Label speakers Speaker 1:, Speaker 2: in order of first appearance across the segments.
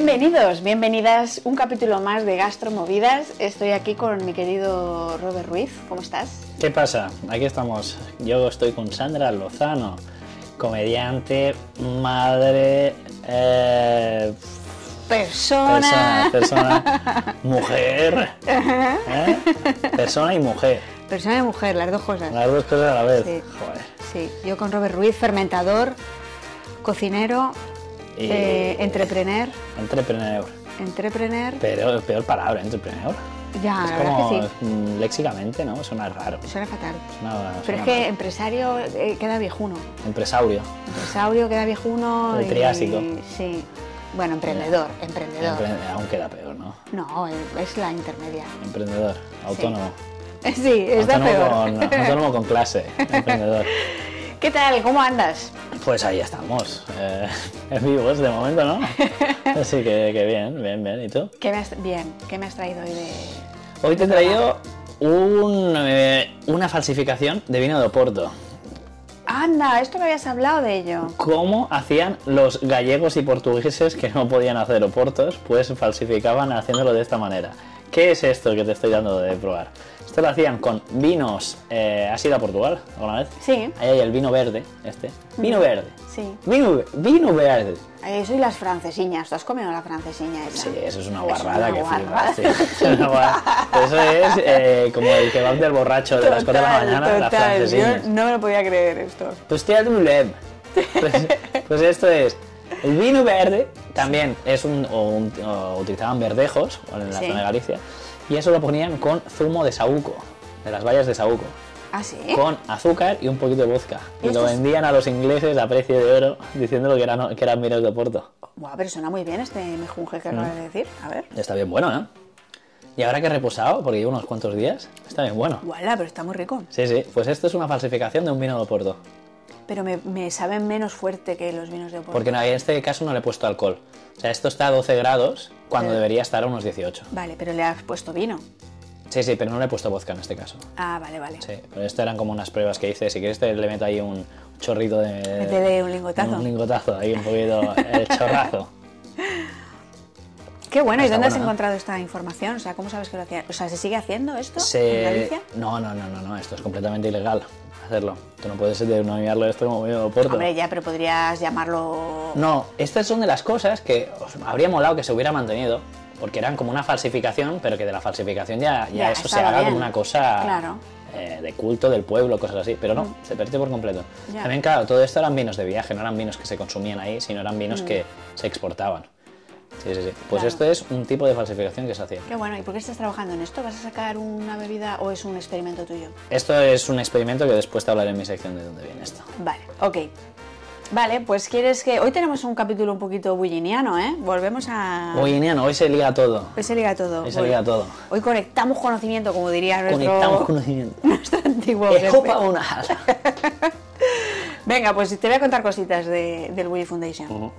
Speaker 1: Bienvenidos, bienvenidas, un capítulo más de Gastromovidas. Estoy aquí con mi querido Robert Ruiz. ¿Cómo estás?
Speaker 2: ¿Qué pasa? Aquí estamos. Yo estoy con Sandra Lozano, comediante, madre,
Speaker 1: persona,
Speaker 2: mujer, persona y mujer.
Speaker 1: Persona y mujer, las dos cosas.
Speaker 2: Las dos cosas a la vez.
Speaker 1: Sí.
Speaker 2: Joder.
Speaker 1: Sí, yo con Robert Ruiz, fermentador, cocinero, entrepreneur.
Speaker 2: Pero peor palabra, entrepreneur.
Speaker 1: Ya,
Speaker 2: es
Speaker 1: la
Speaker 2: como,
Speaker 1: verdad que sí.
Speaker 2: Léxicamente, ¿no? Suena raro.
Speaker 1: Suena fatal.
Speaker 2: Pero
Speaker 1: es que empresario queda viejuno.
Speaker 2: Empresaurio.
Speaker 1: Empresario queda viejuno.
Speaker 2: El triásico.
Speaker 1: Sí. Bueno, emprendedor.
Speaker 2: Aún queda peor, ¿no?
Speaker 1: No, es la intermedia.
Speaker 2: Emprendedor, autónomo.
Speaker 1: Sí, está peor.
Speaker 2: Autónomo con clase, emprendedor.
Speaker 1: ¿Qué tal? ¿Cómo andas?
Speaker 2: Pues ahí estamos, en vivos de momento, ¿no? Así que bien. ¿Y tú?
Speaker 1: ¿Qué me has traído hoy de...?
Speaker 2: Hoy te he traído una falsificación de vino de Oporto.
Speaker 1: Anda, esto me habías hablado de ello.
Speaker 2: ¿Cómo hacían los gallegos y portugueses que no podían hacer oportos? Pues falsificaban haciéndolo de esta manera. ¿Qué es esto que te estoy dando de probar? Esto lo hacían con vinos... ¿Has ido a Portugal alguna vez?
Speaker 1: Sí.
Speaker 2: Ahí hay el vino verde, este. Vino verde.
Speaker 1: Sí.
Speaker 2: Vino verde.
Speaker 1: Eso y las francesiñas. ¿Tú has comido la francesiña esa?
Speaker 2: Sí, eso es una guarrada que
Speaker 1: guarrada.
Speaker 2: flipas. Sí. Eso es como el kebab del borracho de las 4 de la mañana, las francesiñas.
Speaker 1: Yo no me lo podía creer esto.
Speaker 2: Pues te un lem. Pues esto es... El vino verde también es utilizaban verdejos en la zona de Galicia, y eso lo ponían con zumo de saúco, de las bayas de saúco.
Speaker 1: ¿Ah, sí?
Speaker 2: Con azúcar y un poquito de vodka. Y lo vendían a los ingleses a precio de oro, diciéndolo que eran vinos de Oporto.
Speaker 1: Buah, pero suena muy bien este mejunje que acabas de decir. A ver.
Speaker 2: Está bien bueno, ¿no? Y ahora que he reposado, porque llevo unos cuantos días, está bien bueno.
Speaker 1: Guala, pero está muy rico.
Speaker 2: Sí. Pues esto es una falsificación de un vino de Oporto.
Speaker 1: Pero me saben menos fuerte que los vinos de Oporto.
Speaker 2: Porque en este caso no le he puesto alcohol. O sea, esto está a 12 grados cuando debería estar a unos 18.
Speaker 1: Vale, pero le has puesto vino.
Speaker 2: Sí, pero no le he puesto vodka en este caso.
Speaker 1: Ah, vale.
Speaker 2: Sí, pero esto eran como unas pruebas que hice. Si quieres le meto ahí un chorrito de...
Speaker 1: Métele un lingotazo.
Speaker 2: Un lingotazo, ahí un poquito, el chorrazo.
Speaker 1: Qué bueno, ¿y dónde has encontrado esta información? O sea, ¿cómo sabes que lo hacían? O sea, ¿se sigue haciendo esto en Galicia?
Speaker 2: No, esto es completamente ilegal hacerlo. Tú no puedes denominarlo esto como vino de Oporto.
Speaker 1: Hombre, ya, pero podrías llamarlo...
Speaker 2: No, estas son de las cosas que os habría molado que se hubiera mantenido, porque eran como una falsificación, pero que de la falsificación ya eso se haga como una cosa...
Speaker 1: Claro.
Speaker 2: De culto del pueblo, cosas así, pero no, se perdió por completo. Ya. También, claro, todo esto eran vinos de viaje, no eran vinos que se consumían ahí, sino eran vinos que se exportaban. Sí. Pues claro. Esto es un tipo de falsificación que se hacía.
Speaker 1: Qué bueno, ¿y por qué estás trabajando en esto? ¿Vas a sacar una bebida o es un experimento tuyo?
Speaker 2: Esto es un experimento que después te hablaré en mi sección de dónde viene esto.
Speaker 1: Vale, ok. Vale, pues quieres que... Hoy tenemos un capítulo un poquito bulliniano, ¿eh? Volvemos a...
Speaker 2: Bulliniano, hoy se liga todo.
Speaker 1: Hoy conectamos conocimiento, como diría
Speaker 2: Conectamos conocimiento.
Speaker 1: Nuestro antiguo Venga, pues te voy a contar cositas del Bulli Foundation.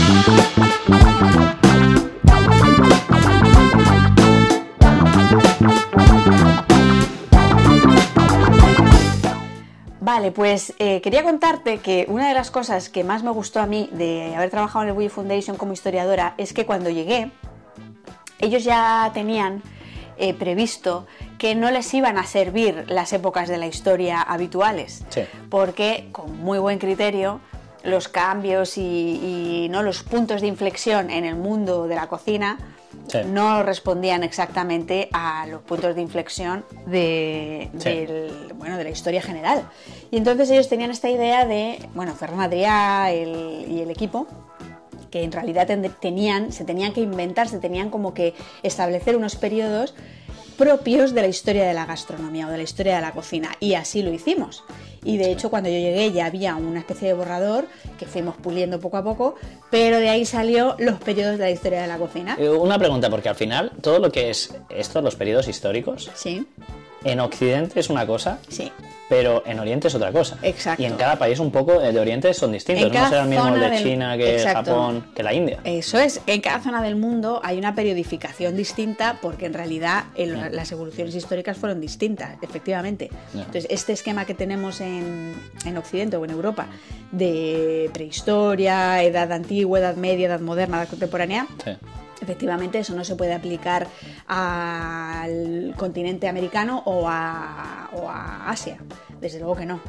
Speaker 1: Vale, pues quería contarte que una de las cosas que más me gustó a mí de haber trabajado en el Bulli Foundation como historiadora es que cuando llegué, ellos ya tenían previsto que no les iban a servir las épocas de la historia habituales, porque con muy buen criterio los cambios y ¿no? los puntos de inflexión en el mundo de la cocina no respondían exactamente a los puntos de inflexión de la historia general. Y entonces ellos tenían esta idea de, Ferran Adrià y el equipo, que en realidad se tenían que inventar, se tenían como que establecer unos periodos propios de la historia de la gastronomía o de la historia de la cocina, y así lo hicimos. Y de hecho cuando yo llegué ya había una especie de borrador que fuimos puliendo poco a poco, pero de ahí salió los periodos de la historia de la cocina.
Speaker 2: Una pregunta, porque al final todo lo que es esto, los periodos históricos,
Speaker 1: sí,
Speaker 2: en Occidente es una cosa,
Speaker 1: sí,
Speaker 2: pero en Oriente es otra cosa.
Speaker 1: Exacto.
Speaker 2: Y en cada país un poco de Oriente son distintos. No será el mismo el de China que
Speaker 1: Exacto.
Speaker 2: Japón, que la India.
Speaker 1: Eso es, en cada zona del mundo hay una periodificación distinta porque en realidad las evoluciones históricas fueron distintas, efectivamente. Entonces, este esquema que tenemos en Occidente o en Europa de prehistoria, edad antigua, edad media, edad moderna, edad contemporánea,
Speaker 2: Sí.
Speaker 1: efectivamente eso no se puede aplicar al continente americano o a Asia, desde luego que no.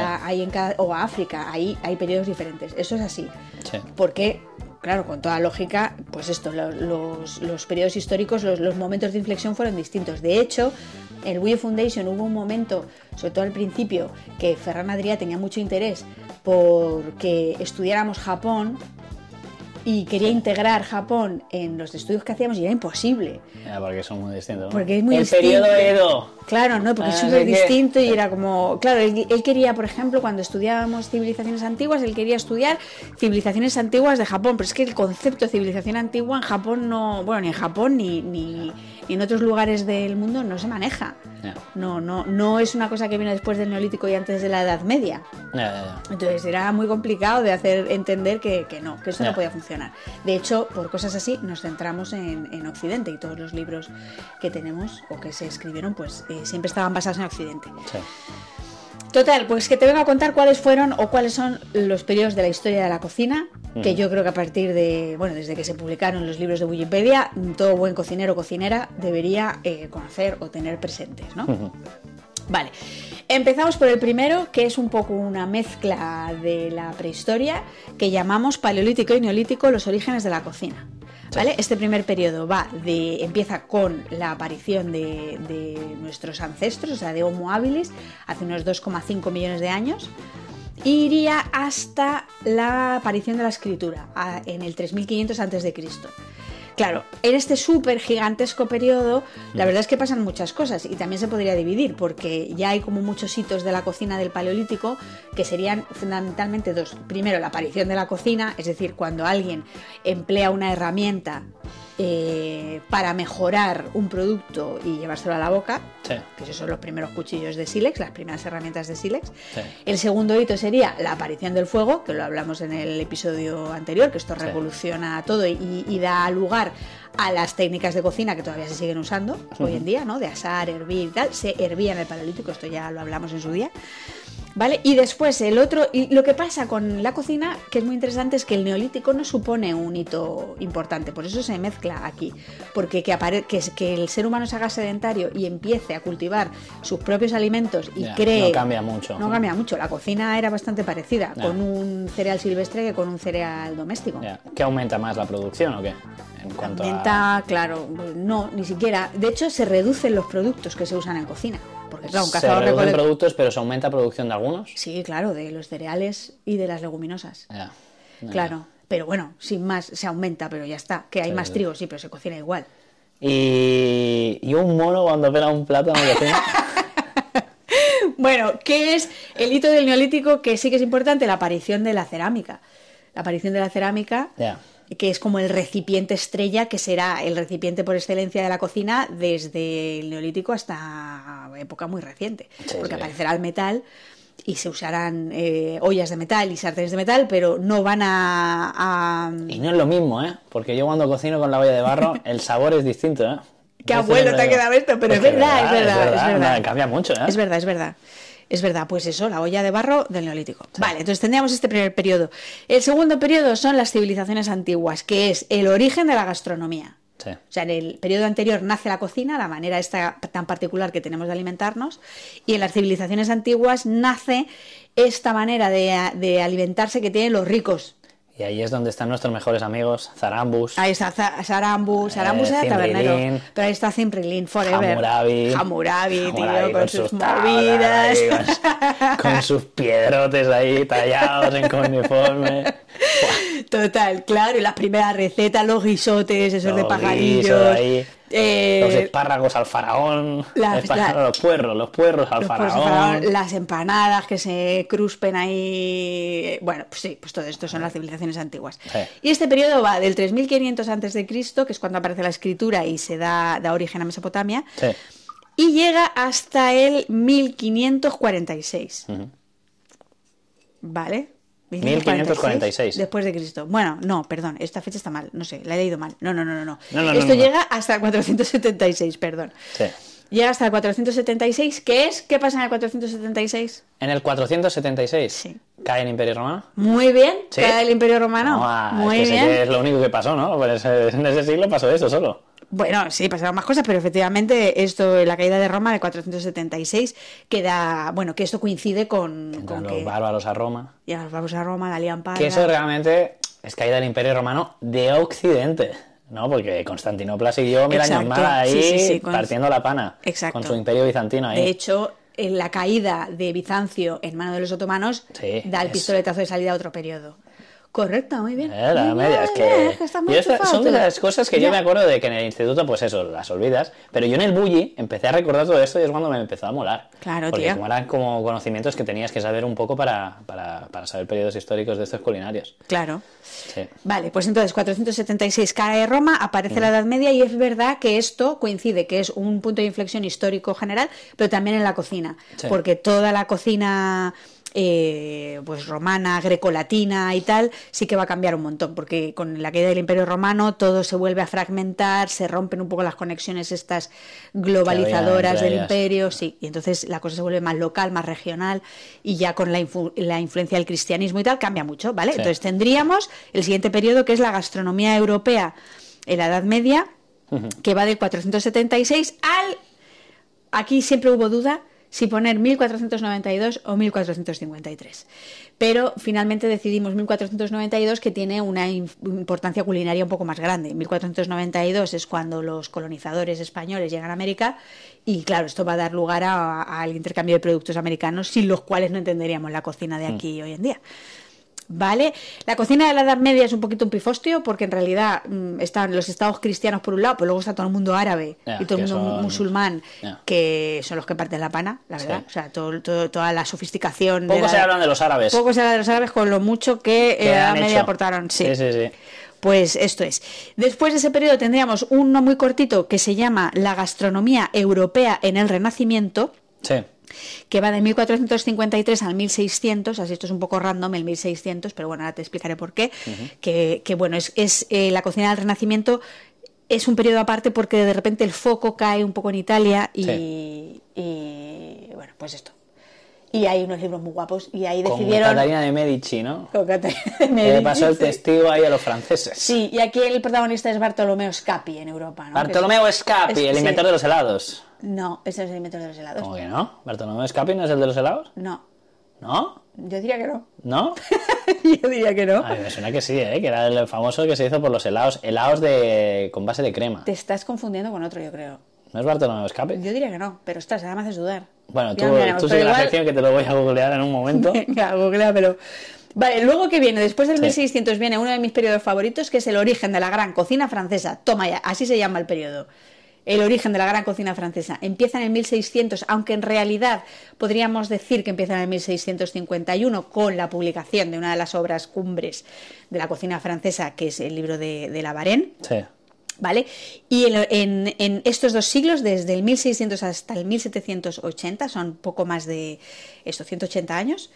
Speaker 1: O a África, hay periodos diferentes, eso es así.
Speaker 2: Sí.
Speaker 1: Porque, claro, con toda lógica, pues esto, los periodos históricos, los momentos de inflexión fueron distintos. De hecho, en el Wii Foundation hubo un momento, sobre todo al principio, que Ferran Adrià tenía mucho interés porque estudiáramos Japón y quería integrar Japón en los estudios que hacíamos y era imposible.
Speaker 2: Porque son muy distintos, ¿no?
Speaker 1: Porque es muy
Speaker 2: el
Speaker 1: distinto.
Speaker 2: periodo Edo.
Speaker 1: Claro, no, porque es súper distinto y era como... Claro, él quería, por ejemplo, cuando estudiábamos civilizaciones antiguas, él quería estudiar civilizaciones antiguas de Japón, pero es que el concepto de civilización antigua en Japón no... Bueno, ni en Japón ni en otros lugares del mundo no se maneja.
Speaker 2: Yeah.
Speaker 1: No es una cosa que vino después del Neolítico y antes de la Edad Media.
Speaker 2: Yeah.
Speaker 1: Entonces era muy complicado de hacer entender que eso
Speaker 2: Yeah.
Speaker 1: no podía funcionar. De hecho, por cosas así nos centramos en Occidente y todos los libros que tenemos o que se escribieron pues siempre estaban basados en Occidente.
Speaker 2: Sí.
Speaker 1: Total, pues que te vengo a contar cuáles fueron o cuáles son los periodos de la historia de la cocina, que yo creo que a partir de, bueno, desde que se publicaron los libros de Wikipedia, todo buen cocinero o cocinera debería conocer o tener presentes, ¿no? Vale, empezamos por el primero, que es un poco una mezcla de la prehistoria, que llamamos Paleolítico y Neolítico, los orígenes de la cocina. ¿Vale? Este primer periodo empieza con la aparición de nuestros ancestros, o sea, de Homo habilis, hace unos 2,5 millones de años, e iría hasta la aparición de la escritura, en el 3500 a.C. Claro, en este súper gigantesco periodo, la verdad es que pasan muchas cosas y también se podría dividir porque ya hay como muchos hitos de la cocina del Paleolítico que serían fundamentalmente dos. Primero, la aparición de la cocina, es decir, cuando alguien emplea una herramienta para mejorar un producto y llevárselo a la boca,
Speaker 2: Sí.
Speaker 1: que esos son los primeros cuchillos de sílex, las primeras herramientas de sílex.
Speaker 2: Sí.
Speaker 1: El segundo hito sería la aparición del fuego, que lo hablamos en el episodio anterior, que esto
Speaker 2: Sí.
Speaker 1: revoluciona todo y da lugar a las técnicas de cocina que todavía se siguen usando hoy en día, ¿no? De asar, hervir y tal. Se hervía en el Paleolítico, esto ya lo hablamos en su día. ¿Vale? Y después el otro, y lo que pasa con la cocina, que es muy interesante, es que el Neolítico no supone un hito importante, por eso se mezcla aquí, porque que el ser humano se haga sedentario y empiece a cultivar sus propios alimentos y cree...
Speaker 2: No cambia mucho.
Speaker 1: No cambia mucho, la cocina era bastante parecida con un cereal silvestre que con un cereal doméstico.
Speaker 2: ¿Qué aumenta más, la producción o qué? En cuanto
Speaker 1: aumenta, claro, no, ni siquiera. De hecho, se reducen los productos que se usan en cocina. Porque claro, un cazador
Speaker 2: se reducen productos, pero se aumenta producción de algunos.
Speaker 1: Sí, claro, de los cereales y de las leguminosas.
Speaker 2: Ya.
Speaker 1: Claro, pero bueno, sin más, se aumenta, pero ya está. Que hay más trigo, sí, pero se cocina igual.
Speaker 2: Y un mono cuando pela un plátano de cocina.
Speaker 1: Bueno, ¿qué es el hito del Neolítico? Que sí que es importante, la aparición de la cerámica. La aparición de la cerámica, que es como el recipiente estrella, que será el recipiente por excelencia de la cocina desde el Neolítico hasta época muy reciente. Porque aparecerá el metal y se usarán ollas de metal y sartenes de metal, pero no van a...
Speaker 2: Y no es lo mismo, ¿eh? Porque yo cuando cocino con la olla de barro, el sabor es distinto, ¿eh?
Speaker 1: Qué abuelo te ha quedado esto, pero es verdad.
Speaker 2: Cambia mucho, ¿eh?
Speaker 1: Es verdad, pues eso, la olla de barro del Neolítico. Sí. Vale, entonces tendríamos este primer periodo. El segundo periodo son las civilizaciones antiguas, que es el origen de la gastronomía.
Speaker 2: Sí.
Speaker 1: O sea, en el periodo anterior nace la cocina, la manera esta tan particular que tenemos de alimentarnos, y en las civilizaciones antiguas nace esta manera de alimentarse que tienen los ricos.
Speaker 2: Y ahí es donde están nuestros mejores amigos, Zarambus.
Speaker 1: Ahí está Zarambus era tabernero. Pero ahí está Cimrilín, Forever. Hammurabi, tío, con sus movidas.
Speaker 2: Con sus piedrotes ahí tallados en cuneiforme.
Speaker 1: Total, claro. Y las primeras recetas, los guisotes, esos de pajarillos.
Speaker 2: Los espárragos al faraón, los puerros al faraón,
Speaker 1: las empanadas que se cruspen ahí. Bueno, pues sí, pues todo esto son las civilizaciones antiguas.
Speaker 2: Sí.
Speaker 1: Y este periodo va del 3500 a.C., que es cuando aparece la escritura y se da origen a Mesopotamia,
Speaker 2: sí,
Speaker 1: y llega hasta el 1546. ¿Vale?
Speaker 2: 1546.
Speaker 1: Después de Cristo. Bueno, no, perdón, esta fecha está mal, no sé, la he leído mal. No.
Speaker 2: No,
Speaker 1: Esto llega hasta el 476, perdón.
Speaker 2: Sí.
Speaker 1: Llega hasta el 476, ¿qué pasa en el 476?
Speaker 2: En el 476
Speaker 1: Sí.
Speaker 2: cae el Imperio Romano.
Speaker 1: Muy bien,
Speaker 2: ¿Sí?
Speaker 1: cae el Imperio Romano. Muy
Speaker 2: es que
Speaker 1: bien.
Speaker 2: sé que es lo único que pasó, ¿no? Pues en ese siglo pasó eso solo.
Speaker 1: Bueno, sí, pasaron más cosas, pero efectivamente esto, la caída de Roma en el 476, que esto coincide con
Speaker 2: Entran
Speaker 1: que
Speaker 2: los bárbaros a Roma.
Speaker 1: ya los vamos a Roma, la lían parda.
Speaker 2: Que eso realmente es caída del Imperio Romano de Occidente, ¿no? Porque Constantinopla siguió 1000 años
Speaker 1: Exacto,
Speaker 2: más ahí
Speaker 1: sí,
Speaker 2: partiendo la pana.
Speaker 1: Exacto.
Speaker 2: Con su imperio bizantino ahí.
Speaker 1: De hecho, en la caída de Bizancio en manos de los otomanos
Speaker 2: Sí,
Speaker 1: da el pistoletazo de salida a otro periodo. Correcto, muy bien.
Speaker 2: La
Speaker 1: Muy
Speaker 2: media, es
Speaker 1: bien,
Speaker 2: que
Speaker 1: está muy
Speaker 2: yo son
Speaker 1: enchufado
Speaker 2: de
Speaker 1: tú.
Speaker 2: las cosas que
Speaker 1: Ya.
Speaker 2: yo me acuerdo de que en el instituto, pues eso, las olvidas, pero yo en el bully empecé a recordar todo esto y es cuando me empezó a molar.
Speaker 1: Claro,
Speaker 2: porque
Speaker 1: tío.
Speaker 2: como eran como conocimientos que tenías que saber un poco para saber periodos históricos de estos culinarios.
Speaker 1: Claro.
Speaker 2: Sí.
Speaker 1: Vale, pues entonces 476 cae Roma, aparece la Edad Media y es verdad que esto coincide, que es un punto de inflexión histórico general, pero también en la cocina,
Speaker 2: Sí.
Speaker 1: porque toda la cocina pues romana, grecolatina y tal, sí que va a cambiar un montón, porque con la caída del Imperio Romano todo se vuelve a fragmentar, se rompen un poco las conexiones estas globalizadoras
Speaker 2: entre
Speaker 1: del
Speaker 2: ellas.
Speaker 1: imperio, sí, y entonces la cosa se vuelve más local, más regional, y ya con la influencia del cristianismo y tal cambia mucho, ¿vale?
Speaker 2: Sí.
Speaker 1: Entonces tendríamos el siguiente periodo, que es la gastronomía europea en la Edad Media, que va del 476 al... Aquí siempre hubo duda si poner 1492 o 1453. Pero finalmente decidimos 1492, que tiene una importancia culinaria un poco más grande. 1492 es cuando los colonizadores españoles llegan a América y claro, esto va a dar lugar al intercambio de productos americanos sin los cuales no entenderíamos la cocina de aquí hoy en día. ¿Vale? La cocina de la Edad Media es un poquito un pifostio porque en realidad están los estados cristianos por un lado, pero luego está todo el mundo árabe y todo el mundo musulmán, que son los que parten la pana, la verdad.
Speaker 2: Sí.
Speaker 1: O sea, toda la sofisticación.
Speaker 2: Poco se hablan de los árabes.
Speaker 1: Poco se habla de los árabes con lo mucho que la Edad Media aportaron. Sí.
Speaker 2: Sí.
Speaker 1: Pues esto es. Después de ese periodo tendríamos uno muy cortito que se llama la gastronomía europea en el Renacimiento.
Speaker 2: Sí.
Speaker 1: Que va de 1453 al 1600, así esto es un poco random el 1600, pero bueno, ahora te explicaré por qué. Que bueno, es la cocina del Renacimiento es un periodo aparte porque de repente el foco cae un poco en Italia y bueno, pues esto. Y hay unos libros muy guapos y ahí decidieron...
Speaker 2: Con Catalina de Medici, ¿no?
Speaker 1: Con Catalina de Medici.
Speaker 2: Le pasó el testigo ahí a los franceses.
Speaker 1: Sí, y aquí el protagonista es Bartolomeo Scapi en Europa, ¿no?
Speaker 2: Bartolomeo Scapi, el inventor de los helados.
Speaker 1: No, ese es el inventor de los helados.
Speaker 2: ¿Cómo que no? ¿Bartolomeo Scapi no es el de los helados?
Speaker 1: No,
Speaker 2: ¿No?
Speaker 1: yo diría que no.
Speaker 2: ¿No?
Speaker 1: Yo diría que no.
Speaker 2: A mí me suena que sí, que era el famoso que se hizo por los helados con base de crema.
Speaker 1: Te estás confundiendo con otro, yo creo.
Speaker 2: ¿No es Bartolomeo Scapi?
Speaker 1: Yo diría que no, pero ostras, ahora me haces dudar.
Speaker 2: Bueno,
Speaker 1: Ya miraremos,
Speaker 2: tú
Speaker 1: pero
Speaker 2: sigue la
Speaker 1: igual-
Speaker 2: sección que te lo voy a googlear en un momento.
Speaker 1: Venga, googleamelo. Vale, luego que viene, después del
Speaker 2: Sí.
Speaker 1: 1600 viene uno de mis periodos favoritos, que es el origen de la gran cocina francesa. Toma ya, así se llama el periodo. El origen de la gran cocina francesa. Empieza en el 1600, aunque en realidad podríamos decir que empieza en el 1651 con la publicación de una de las obras cumbres de la cocina francesa, que es el libro de La Varenne.
Speaker 2: Sí.
Speaker 1: ¿Vale? Y en estos dos siglos, desde el 1600 hasta el 1780, son poco más de 180 años,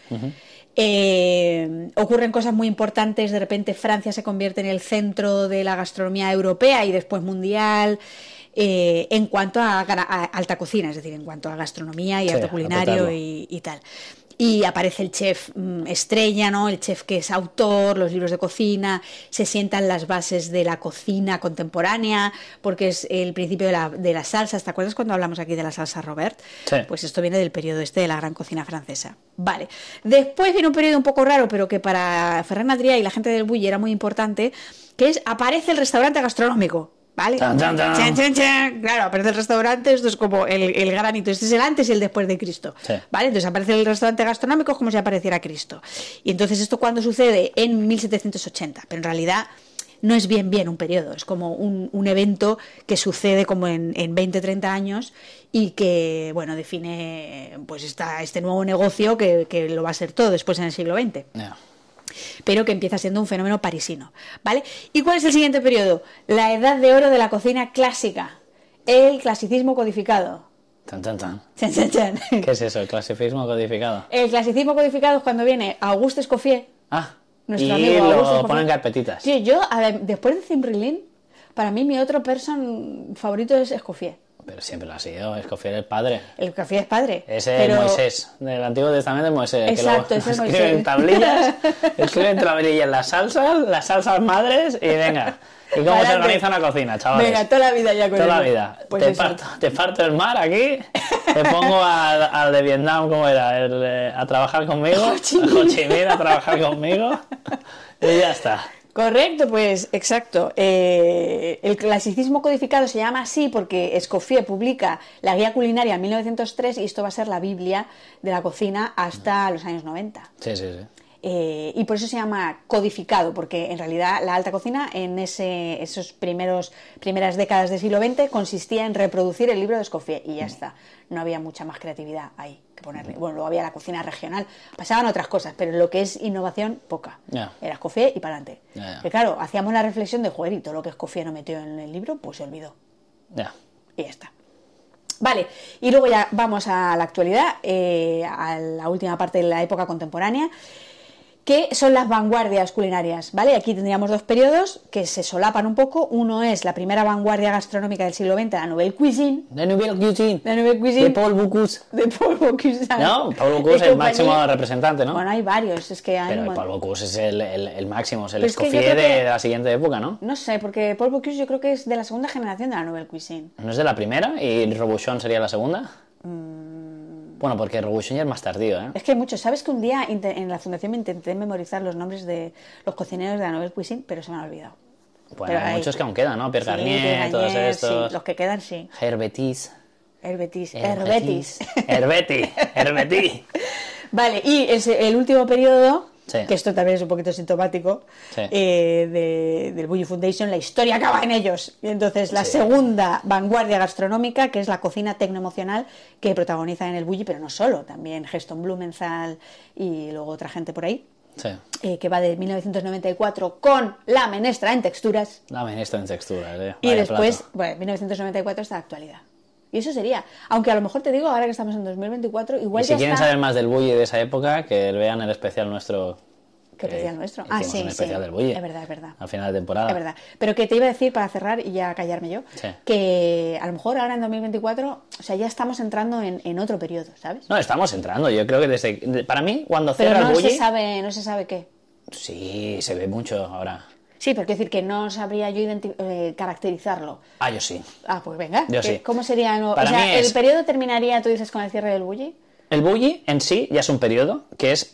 Speaker 1: ocurren cosas muy importantes. De repente Francia se convierte en el centro de la gastronomía europea y después mundial, en cuanto a alta cocina, es decir, en cuanto a gastronomía y
Speaker 2: Sí,
Speaker 1: arte
Speaker 2: a
Speaker 1: culinario
Speaker 2: petarlo.
Speaker 1: y tal. Y aparece el chef estrella, ¿no? El chef que es autor, los libros de cocina, se sientan las bases de la cocina contemporánea, porque es el principio de las salsas. ¿Te acuerdas cuando hablamos aquí de la salsa Robert?
Speaker 2: Sí.
Speaker 1: Pues esto viene del periodo este de la gran cocina francesa. Vale. Después viene un periodo un poco raro, pero que para Ferran Adrià y la gente del Bulli era muy importante, que es aparece el restaurante gastronómico. ¿Vale?
Speaker 2: Tan, tan, tan.
Speaker 1: Chan, chan, chan. Claro, aparece el restaurante, esto es como el granito, este es el antes y el después de Cristo.
Speaker 2: Sí.
Speaker 1: ¿Vale? Entonces aparece el restaurante gastronómico como si apareciera Cristo. Y entonces esto cuando sucede en 1780, pero en realidad no es bien un periodo, es como un evento que sucede como en 20-30 años y que, bueno, define pues este nuevo negocio que lo va a ser todo después en el siglo XX.
Speaker 2: Yeah.
Speaker 1: Pero que empieza siendo un fenómeno parisino, ¿vale? ¿Y cuál es el siguiente periodo? La edad de oro de la cocina clásica, el clasicismo codificado.
Speaker 2: Tan, tan, tan.
Speaker 1: Chan, chan, chan.
Speaker 2: ¿Qué es eso? ¿El clasicismo codificado?
Speaker 1: El clasicismo codificado es cuando viene Auguste Escoffier,
Speaker 2: Ah,
Speaker 1: nuestro
Speaker 2: y
Speaker 1: amigo Auguste
Speaker 2: lo
Speaker 1: Escoffier.
Speaker 2: ponen en carpetitas.
Speaker 1: Sí, yo, después de Cimbrelin, para mí mi otro person favorito es Escoffier.
Speaker 2: Pero siempre lo ha sido, Escoffier el padre.
Speaker 1: El Escoffier es padre.
Speaker 2: Es el
Speaker 1: pero...
Speaker 2: Moisés, del Antiguo Testamento de Moisés.
Speaker 1: Exacto,
Speaker 2: que
Speaker 1: es el
Speaker 2: escribe en
Speaker 1: Moisés.
Speaker 2: tablillas, escribe en tablillas las salsas madres y venga. ¿Y cómo se
Speaker 1: Adelante.
Speaker 2: organiza una cocina, chavales?
Speaker 1: Venga, toda la vida ya con
Speaker 2: Toda la
Speaker 1: eso.
Speaker 2: vida.
Speaker 1: Pues
Speaker 2: te,
Speaker 1: eso.
Speaker 2: te parto el mar aquí, te pongo al de Vietnam, ¿cómo era? A trabajar conmigo,
Speaker 1: Ho Chi
Speaker 2: a Ho Chi Minh a trabajar conmigo y ya está.
Speaker 1: Correcto, pues exacto. El clasicismo codificado se llama así porque Escoffier publica la guía culinaria en 1903 y esto va a ser la Biblia de la cocina hasta los años 90.
Speaker 2: Sí, sí, sí.
Speaker 1: Y por eso se llama codificado, porque en realidad la alta cocina en esos primeras décadas del siglo XX consistía en reproducir el libro de Escoffier y ya está. No había mucha más creatividad ahí que ponerle. Bueno, luego había la cocina regional, pasaban otras cosas, pero lo que es innovación, poca.
Speaker 2: Ya.
Speaker 1: Era Escoffier y para adelante.
Speaker 2: Ya, ya.
Speaker 1: Que claro, hacíamos la reflexión de, joder, y todo lo que Escoffier no metió en el libro, pues se olvidó.
Speaker 2: Ya.
Speaker 1: Y ya está. Vale, y luego ya vamos a la actualidad, a la última parte de la época contemporánea, que son las vanguardias culinarias, ¿vale? Aquí tendríamos dos periodos que se solapan un poco. Uno es la primera vanguardia gastronómica del siglo XX, la Nouvelle Cuisine.
Speaker 2: De Nouvelle Cuisine.
Speaker 1: La Nouvelle Cuisine.
Speaker 2: De Paul Bocuse.
Speaker 1: De Paul Bocuse.
Speaker 2: No, Paul Bocuse es el máximo representante, ¿no?
Speaker 1: Bueno, hay varios, es que hay
Speaker 2: Pero
Speaker 1: un
Speaker 2: el Paul
Speaker 1: montón.
Speaker 2: Bocuse es el máximo, es el
Speaker 1: Pero es que yo
Speaker 2: Escoffier
Speaker 1: creo que-
Speaker 2: de la siguiente época, ¿no?
Speaker 1: No sé, porque Paul Bocuse yo creo que es de la segunda generación de la Nouvelle Cuisine.
Speaker 2: ¿No es de la primera y Robuchon sería la segunda? Bueno, porque Robuchon ya es más tardío, ¿eh?
Speaker 1: Es que hay muchos. ¿Sabes que un día en la fundación me intenté memorizar los nombres de los cocineros de la Nouvelle Cuisine, pero se me han olvidado?
Speaker 2: Bueno,
Speaker 1: Pero
Speaker 2: hay muchos que aún quedan, ¿no? Pierre
Speaker 1: Sí,
Speaker 2: Garnier,
Speaker 1: Pierre
Speaker 2: todos
Speaker 1: Garnier,
Speaker 2: estos.
Speaker 1: sí, los que quedan sí.
Speaker 2: Herbetis.
Speaker 1: Herbetis.
Speaker 2: Herbetis. Herbetis.
Speaker 1: Vale, y el último periodo,
Speaker 2: Sí.
Speaker 1: que esto también es un poquito sintomático,
Speaker 2: Sí.
Speaker 1: del Bulli Foundation, la historia acaba en ellos. Y entonces la
Speaker 2: Sí.
Speaker 1: segunda vanguardia gastronómica, que es la cocina tecnoemocional, que protagoniza en el Bulli, pero no solo, también Geston Blumenthal y luego otra gente por ahí,
Speaker 2: Sí.
Speaker 1: que va de 1994 con La Menestra en texturas.
Speaker 2: Dame esto en texturas,
Speaker 1: Y
Speaker 2: Vaya
Speaker 1: después,
Speaker 2: plato.
Speaker 1: bueno, 1994 está la actualidad. Y eso sería. Aunque a lo mejor te digo, ahora que estamos en 2024, igual
Speaker 2: Y si
Speaker 1: ya
Speaker 2: quieren
Speaker 1: está...
Speaker 2: saber más del bulli de esa época, que vean el especial nuestro.
Speaker 1: ¿Qué
Speaker 2: que
Speaker 1: especial nuestro?
Speaker 2: hicimos
Speaker 1: Sí,
Speaker 2: un especial
Speaker 1: sí.
Speaker 2: del bulli.
Speaker 1: Es verdad, es verdad.
Speaker 2: Al final de temporada.
Speaker 1: Es verdad. Pero que te iba a decir, para cerrar y ya callarme yo,
Speaker 2: Sí.
Speaker 1: que a lo mejor ahora en 2024, o sea, ya estamos entrando en otro periodo, ¿sabes?
Speaker 2: No, estamos entrando. Yo creo que para mí, cuando
Speaker 1: Pero
Speaker 2: cierra el
Speaker 1: no
Speaker 2: bulli.
Speaker 1: no se sabe qué.
Speaker 2: Sí, se ve mucho ahora.
Speaker 1: Sí, pero quiero decir que no sabría yo caracterizarlo.
Speaker 2: Ah, yo sí.
Speaker 1: Ah, pues venga.
Speaker 2: Yo sí.
Speaker 1: ¿Cómo sería?
Speaker 2: Para
Speaker 1: o sea,
Speaker 2: mí es-
Speaker 1: ¿el periodo terminaría, tú dices, con el cierre del bulli?
Speaker 2: El bulli en sí ya es un periodo que es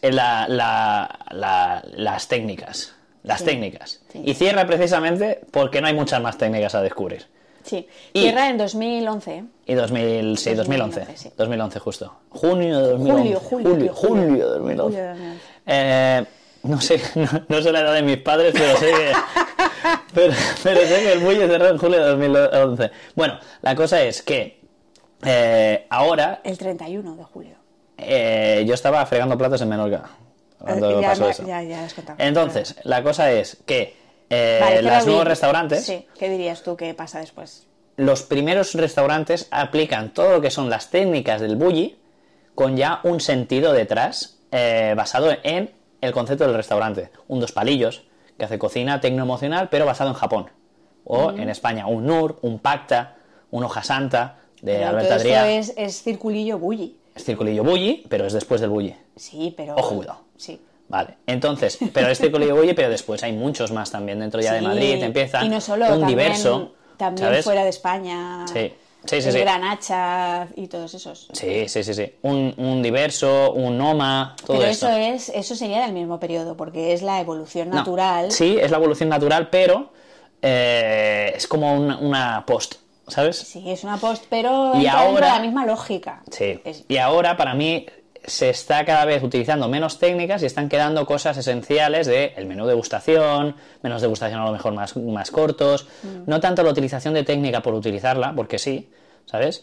Speaker 2: las técnicas. Las
Speaker 1: Sí,
Speaker 2: técnicas.
Speaker 1: sí.
Speaker 2: Y cierra precisamente porque no hay muchas más técnicas a descubrir.
Speaker 1: Sí.
Speaker 2: Y-
Speaker 1: Cierra en 2011, ¿eh?
Speaker 2: Y 2011.
Speaker 1: 2011, sí.
Speaker 2: 2011 justo. Junio de 2011.
Speaker 1: Julio
Speaker 2: de 2011.
Speaker 1: Julio de 2011.
Speaker 2: No sé, no sé la edad de mis padres, pero sé que, pero sé que el bulli cerró en julio de 2011. Bueno, la cosa es que ahora
Speaker 1: El 31 de julio.
Speaker 2: yo estaba fregando platos en Menorca cuando
Speaker 1: Ya
Speaker 2: pasó eso.
Speaker 1: ya has contado.
Speaker 2: Entonces, la cosa es que
Speaker 1: Vale,
Speaker 2: los
Speaker 1: cierra el
Speaker 2: nuevos
Speaker 1: bulli.
Speaker 2: restaurantes,
Speaker 1: Sí, ¿qué dirías tú que pasa después?
Speaker 2: los primeros restaurantes aplican todo lo que son las técnicas del bulli con ya un sentido detrás basado en el concepto del restaurante. Un dos palillos que hace cocina tecnoemocional pero basado en Japón. O en España un Nur, un Pacta, un Hoja Santa de
Speaker 1: Pero
Speaker 2: Albert
Speaker 1: todo
Speaker 2: Adrià.
Speaker 1: esto es circulillo bulli.
Speaker 2: Es circulillo bulli, pero es después del bulli.
Speaker 1: Sí, pero...
Speaker 2: Ojo, cuidado.
Speaker 1: Sí.
Speaker 2: Vale, entonces, pero es circulillo bulli, pero después hay muchos más también dentro ya de
Speaker 1: Sí,
Speaker 2: Madrid, empiezan
Speaker 1: y no solo,
Speaker 2: un
Speaker 1: también,
Speaker 2: diverso,
Speaker 1: también
Speaker 2: ¿sabes?
Speaker 1: fuera de España.
Speaker 2: Sí, sí, sí,
Speaker 1: el
Speaker 2: sí.
Speaker 1: Gran Hacha y todos esos.
Speaker 2: Sí, sí, sí, sí. Un diverso, un Noma, todo
Speaker 1: Pero
Speaker 2: esto.
Speaker 1: eso sería del mismo periodo, porque es la evolución
Speaker 2: No,
Speaker 1: natural.
Speaker 2: sí, es la evolución natural, pero es como una post, ¿sabes?
Speaker 1: Sí, es una post, pero
Speaker 2: Y
Speaker 1: entra dentro de
Speaker 2: ahora-
Speaker 1: la misma lógica.
Speaker 2: Sí.
Speaker 1: Es-
Speaker 2: Y ahora, para mí, se está cada vez utilizando menos técnicas y están quedando cosas esenciales de el menú degustación, menús degustación a lo mejor más cortos, no tanto la utilización de técnica por utilizarla, porque sí, ¿sabes?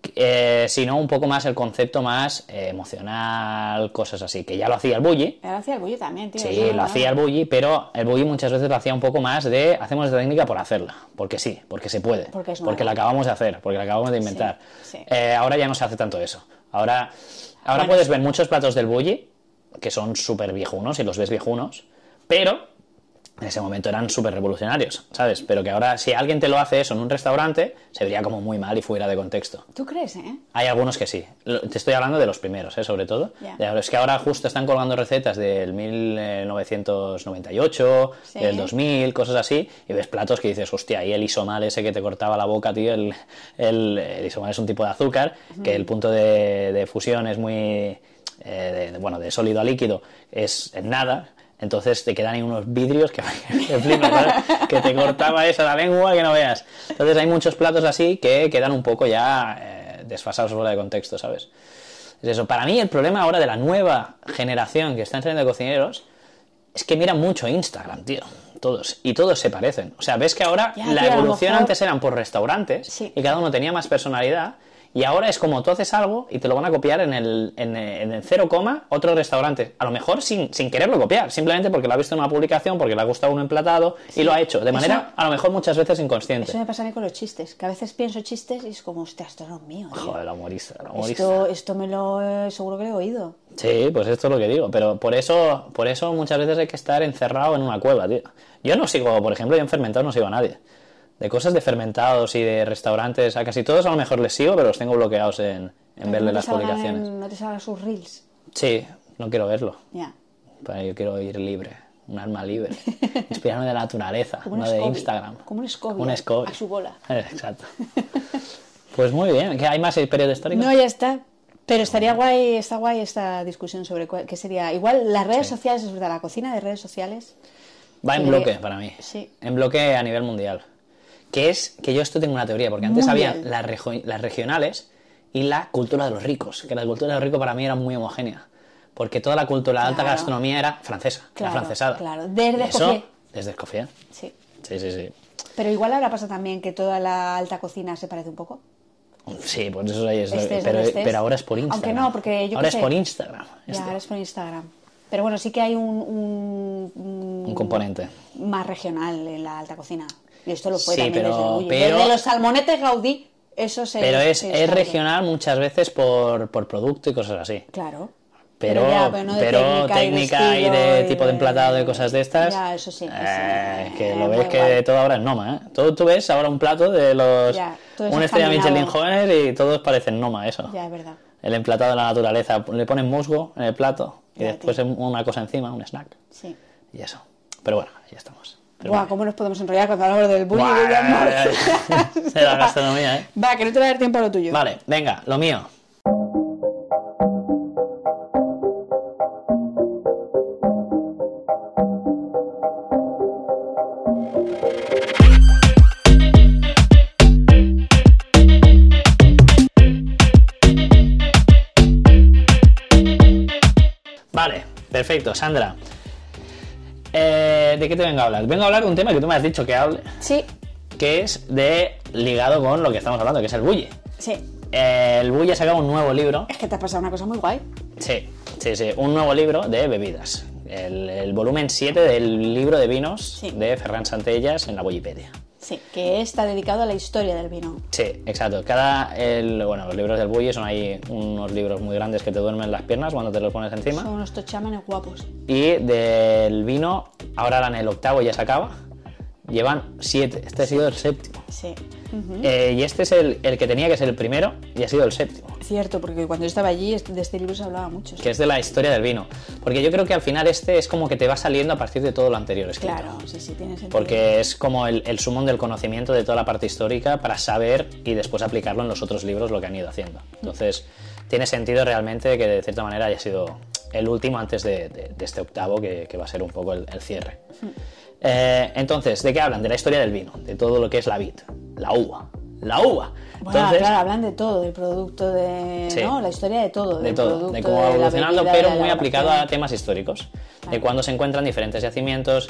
Speaker 2: sino un poco más el concepto más emocional, cosas así, que ya lo hacía el Bulli.
Speaker 1: Ahora hacía el Bulli también, tío.
Speaker 2: Sí, lo hacía el Bulli, pero el Bulli muchas veces lo hacía un poco más de hacemos esta técnica por hacerla, porque sí, porque se puede, porque la acabamos de hacer, porque la acabamos de inventar.
Speaker 1: Sí.
Speaker 2: Ahora ya no se hace tanto eso. Ahora
Speaker 1: Bueno,
Speaker 2: puedes ver muchos platos del Bulli que son súper viejunos y los ves viejunos, pero en ese momento eran súper revolucionarios, ¿sabes? Pero que ahora, si alguien te lo hace eso en un restaurante, se vería como muy mal y fuera de contexto.
Speaker 1: ¿Tú crees,
Speaker 2: Hay algunos que sí. Te estoy hablando de los primeros, sobre todo.
Speaker 1: Yeah.
Speaker 2: Es que ahora justo están colgando recetas del 1998,
Speaker 1: sí,
Speaker 2: del 2000, cosas así, y ves platos que dices, hostia, ahí el isomal ese que te cortaba la boca, tío, el isomal es un tipo de azúcar, que el punto de fusión es muy... de sólido a líquido es en nada. Entonces te quedan ahí unos vidrios que flipas, ¿sabes? Que te cortaba esa la lengua que no veas. Entonces hay muchos platos así que quedan un poco ya desfasados fuera de contexto, ¿sabes? Es eso. Para mí el problema ahora de la nueva generación que está entrando de cocineros es que miran mucho Instagram, tío. Todos. Y todos se parecen. O sea, ves que ahora la evolución antes eran por restaurantes, sí, y cada uno tenía más personalidad. Y ahora es como tú haces algo y te lo van a copiar en el 0, otro restaurante. A lo mejor sin quererlo copiar, simplemente porque lo ha visto en una publicación, porque le ha gustado un emplatado, sí, y lo ha hecho. De manera, a lo mejor muchas veces inconsciente.
Speaker 1: Eso me pasa a mí con los chistes, que a veces pienso chistes y es como, hostia, esto no es mío, tío.
Speaker 2: Joder, el humorista.
Speaker 1: Esto me lo seguro que lo he oído.
Speaker 2: Sí, pues esto es lo que digo. Pero por eso muchas veces hay que estar encerrado en una cueva, tío. Yo no sigo, por ejemplo, yo en fermentado no sigo a nadie. De cosas de fermentados y de restaurantes, a casi todos a lo mejor les sigo, pero los tengo bloqueados en verle las publicaciones.
Speaker 1: ¿No te salgan sus reels?
Speaker 2: Sí, no quiero verlo.
Speaker 1: Ya.
Speaker 2: Yeah. Yo quiero ir libre, un alma libre. Inspirarme de la naturaleza, no de Instagram.
Speaker 1: Como un Scooby.
Speaker 2: Un Scooby.
Speaker 1: A su bola.
Speaker 2: Exacto. Pues muy bien. ¿Hay más periodo histórico?
Speaker 1: No, ya está. Pero estaría guay, está guay esta discusión sobre qué sería. Igual las redes sociales, es verdad, la cocina de redes sociales.
Speaker 2: Va en bloque para mí.
Speaker 1: Sí.
Speaker 2: En bloque a nivel mundial. Que yo esto tengo una teoría, porque antes había las regionales y la cultura de los ricos, que la cultura de los ricos para mí era muy homogénea, porque toda la cultura, la alta gastronomía era francesa, era francesada.
Speaker 1: Claro, desde Escoffier.
Speaker 2: Desde Escoffier.
Speaker 1: Sí.
Speaker 2: Sí.
Speaker 1: Pero igual ahora pasa también que toda la alta cocina se parece un poco.
Speaker 2: Sí, pues eso ahí es. Pero ahora es por Instagram.
Speaker 1: Aunque no, porque yo
Speaker 2: ahora es por Instagram.
Speaker 1: Ya, ahora es por Instagram. Pero bueno, sí que hay un
Speaker 2: componente
Speaker 1: más regional en la alta cocina. Y esto lo fue
Speaker 2: sí,
Speaker 1: también
Speaker 2: pero,
Speaker 1: desde los salmonetes Gaudí, eso se...
Speaker 2: Pero es regional muchas veces por producto y cosas así.
Speaker 1: Claro.
Speaker 2: Pero técnica y de tipo de emplatado, de cosas de estas...
Speaker 1: Ya, eso sí.
Speaker 2: Que lo ves que todo ahora es Noma, ¿eh? Tú ves ahora un plato de los... una estrella Michelin jóvenes y todos parecen Noma, eso.
Speaker 1: Ya, es verdad.
Speaker 2: El emplatado de la naturaleza. Le ponen musgo en el plato y después una cosa encima, un snack.
Speaker 1: Sí.
Speaker 2: Y eso. Pero bueno, ya estamos.
Speaker 1: Buah, ¿cómo nos podemos enrollar cuando hablamos del bullying?
Speaker 2: De la gastronomía, ¿eh?
Speaker 1: Va, que no te va a dar tiempo a lo tuyo.
Speaker 2: Vale, venga, lo mío. Vale, perfecto, Sandra. ¿De qué te vengo a hablar? Vengo a hablar de un tema que tú me has dicho que hable.
Speaker 1: Sí.
Speaker 2: Que es ligado con lo que estamos hablando, que es el Bulli.
Speaker 1: Sí.
Speaker 2: El Bulli ha sacado un nuevo libro.
Speaker 1: Es que te ha pasado una cosa muy guay.
Speaker 2: Sí. Un nuevo libro de bebidas. El volumen 7 del libro de vinos de Ferran Santellas en la Bullipedia.
Speaker 1: Sí, que está dedicado a la historia del vino.
Speaker 2: Sí, exacto. Los libros del Bulli son ahí unos libros muy grandes que te duermen las piernas cuando te los pones encima.
Speaker 1: Son unos tochámenes guapos.
Speaker 2: Y del vino, ahora eran el 8º, ya se acaba. Llevan 7. Este ha sido el 7º.
Speaker 1: Sí.
Speaker 2: Y este es el que tenía que ser el primero y ha sido el 7º.
Speaker 1: Cierto, porque cuando yo estaba allí de este libro se hablaba mucho.
Speaker 2: Que es de la historia del vino. Porque yo creo que al final este es como que te va saliendo a partir de todo lo anterior escrito.
Speaker 1: Claro, sí, tiene sentido.
Speaker 2: Porque es como el sumum del conocimiento de toda la parte histórica para saber y después aplicarlo en los otros libros lo que han ido haciendo. Entonces, tiene sentido realmente que de cierta manera haya sido el último antes de este 8º que va a ser un poco el cierre. Entonces, ¿de qué hablan? De la historia del vino, de todo lo que es la vid, la uva. Bueno,
Speaker 1: entonces, claro, hablan de todo, del producto, ¿no? La historia de todo.
Speaker 2: De todo, de cómo va evolucionando, pero muy aplicado a temas históricos. Vale. De cuando se encuentran diferentes yacimientos,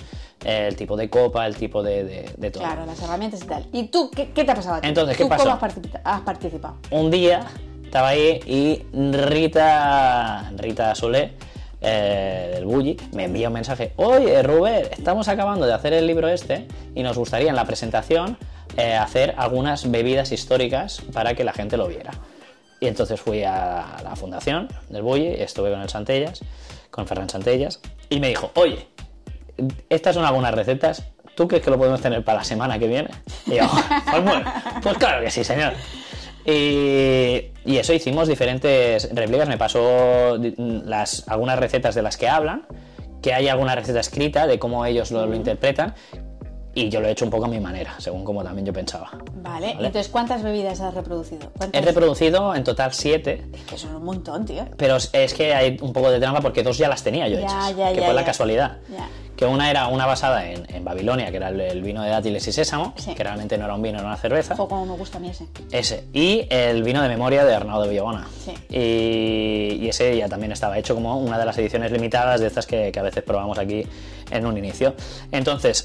Speaker 2: el tipo de copa, el tipo de todo.
Speaker 1: Claro, las herramientas y tal. ¿Y tú qué te ha pasado a ti?
Speaker 2: Entonces, ¿qué
Speaker 1: ¿Tú
Speaker 2: pasó?
Speaker 1: cómo has participado?
Speaker 2: Un día estaba ahí y Rita Solé, del Bulli, me envía un mensaje: oye, Rubén, estamos acabando de hacer el libro este y nos gustaría en la presentación hacer algunas bebidas históricas para que la gente lo viera. Y entonces fui a la fundación del Bulli, estuve con el Santellas, con Ferran Santellas, y me dijo: oye, estas son algunas recetas, ¿tú crees que lo podemos tener para la semana que viene? Y yo, pues claro que sí, señor. Y eso, hicimos diferentes réplicas. Me pasó algunas recetas de las que hablan, que hay alguna receta escrita de cómo ellos lo interpretan, y yo lo he hecho un poco a mi manera, según como también yo pensaba.
Speaker 1: Vale, entonces ¿cuántas bebidas has reproducido?
Speaker 2: He reproducido en total 7.
Speaker 1: Es que son un montón, tío.
Speaker 2: Pero es que hay un poco de trampa porque 2 ya las tenía yo hechas, que fue la casualidad.
Speaker 1: Ya.
Speaker 2: Que una era una basada en Babilonia, que era el vino de dátiles y sésamo, que realmente no era un vino, era una cerveza.
Speaker 1: Ojo, como me gusta a mí ese.
Speaker 2: Ese. Y el vino de memoria de Arnau de Villagona.
Speaker 1: Sí.
Speaker 2: Y ese ya también estaba hecho como una de las ediciones limitadas de estas que a veces probamos aquí en un inicio. Entonces,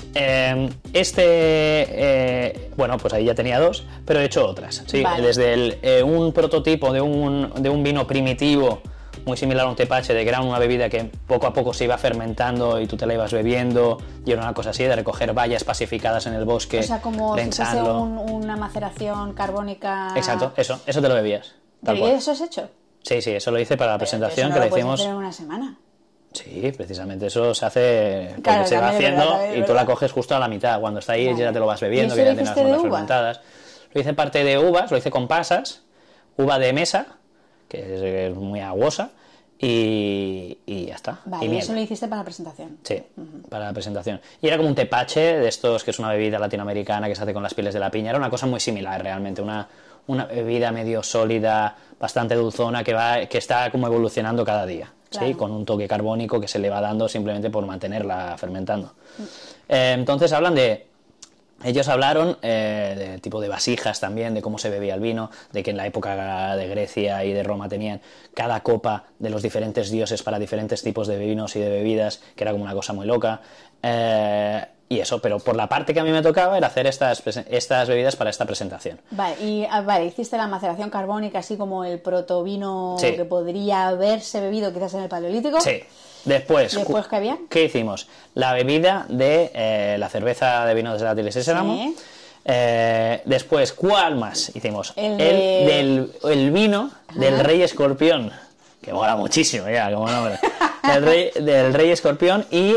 Speaker 2: bueno, pues ahí ya tenía 2, pero he hecho otras. ¿Sí?
Speaker 1: Vale.
Speaker 2: Desde un prototipo de un vino primitivo, muy similar a un tepache, de que era una bebida que poco a poco se iba fermentando y tú te la ibas bebiendo, y era una cosa así, de recoger bayas pacificadas en el bosque,
Speaker 1: o sea, como
Speaker 2: prensarlo.
Speaker 1: si fuese una maceración carbónica.
Speaker 2: Exacto, eso te lo bebías. Tal
Speaker 1: ¿Pero
Speaker 2: cual.
Speaker 1: eso has hecho?
Speaker 2: Sí, eso lo hice para la presentación,
Speaker 1: eso no
Speaker 2: que la
Speaker 1: lo puedes
Speaker 2: hicimos.
Speaker 1: hacer en una semana.
Speaker 2: Sí, precisamente eso se hace porque
Speaker 1: Claro,
Speaker 2: se va
Speaker 1: también es
Speaker 2: haciendo
Speaker 1: verdad,
Speaker 2: y tú la coges justo a la mitad. Cuando está ahí
Speaker 1: Vale.
Speaker 2: ya te lo vas bebiendo,
Speaker 1: ¿Y
Speaker 2: que
Speaker 1: eso
Speaker 2: ya
Speaker 1: lo
Speaker 2: tienes las
Speaker 1: hiciste de
Speaker 2: notas
Speaker 1: uva?
Speaker 2: fermentadas. Lo hice parte de uvas, lo hice con pasas, uva de mesa, que es muy aguosa, y ya está.
Speaker 1: Vale,
Speaker 2: y
Speaker 1: y
Speaker 2: miel.
Speaker 1: eso lo hiciste para la presentación.
Speaker 2: Sí, para la presentación. Y era como un tepache de estos, que es una bebida latinoamericana que se hace con las pieles de la piña. Era una cosa muy similar realmente, una bebida medio sólida, bastante dulzona, que está como evolucionando cada día.
Speaker 1: Claro.
Speaker 2: ¿Sí? Con un toque carbónico que se le va dando simplemente por mantenerla fermentando. Entonces ellos hablaron del tipo de vasijas también, de cómo se bebía el vino, de que en la época de Grecia y de Roma tenían cada copa de los diferentes dioses para diferentes tipos de vinos y de bebidas, que era como una cosa muy loca. Y eso, pero por la parte que a mí me tocaba era hacer estas bebidas para esta presentación.
Speaker 1: Vale, hiciste la maceración carbónica, así como el protovino
Speaker 2: Sí.
Speaker 1: que podría haberse bebido quizás en el Paleolítico.
Speaker 2: Sí. Después,
Speaker 1: ¿Después qué había?
Speaker 2: ¿qué hicimos? La bebida de la cerveza de vino de dátiles y sésamo.
Speaker 1: Sí.
Speaker 2: Después, ¿cuál más hicimos?
Speaker 1: El
Speaker 2: vino del Rey Escorpión, que mola muchísimo ya como nombre. del Rey Escorpión y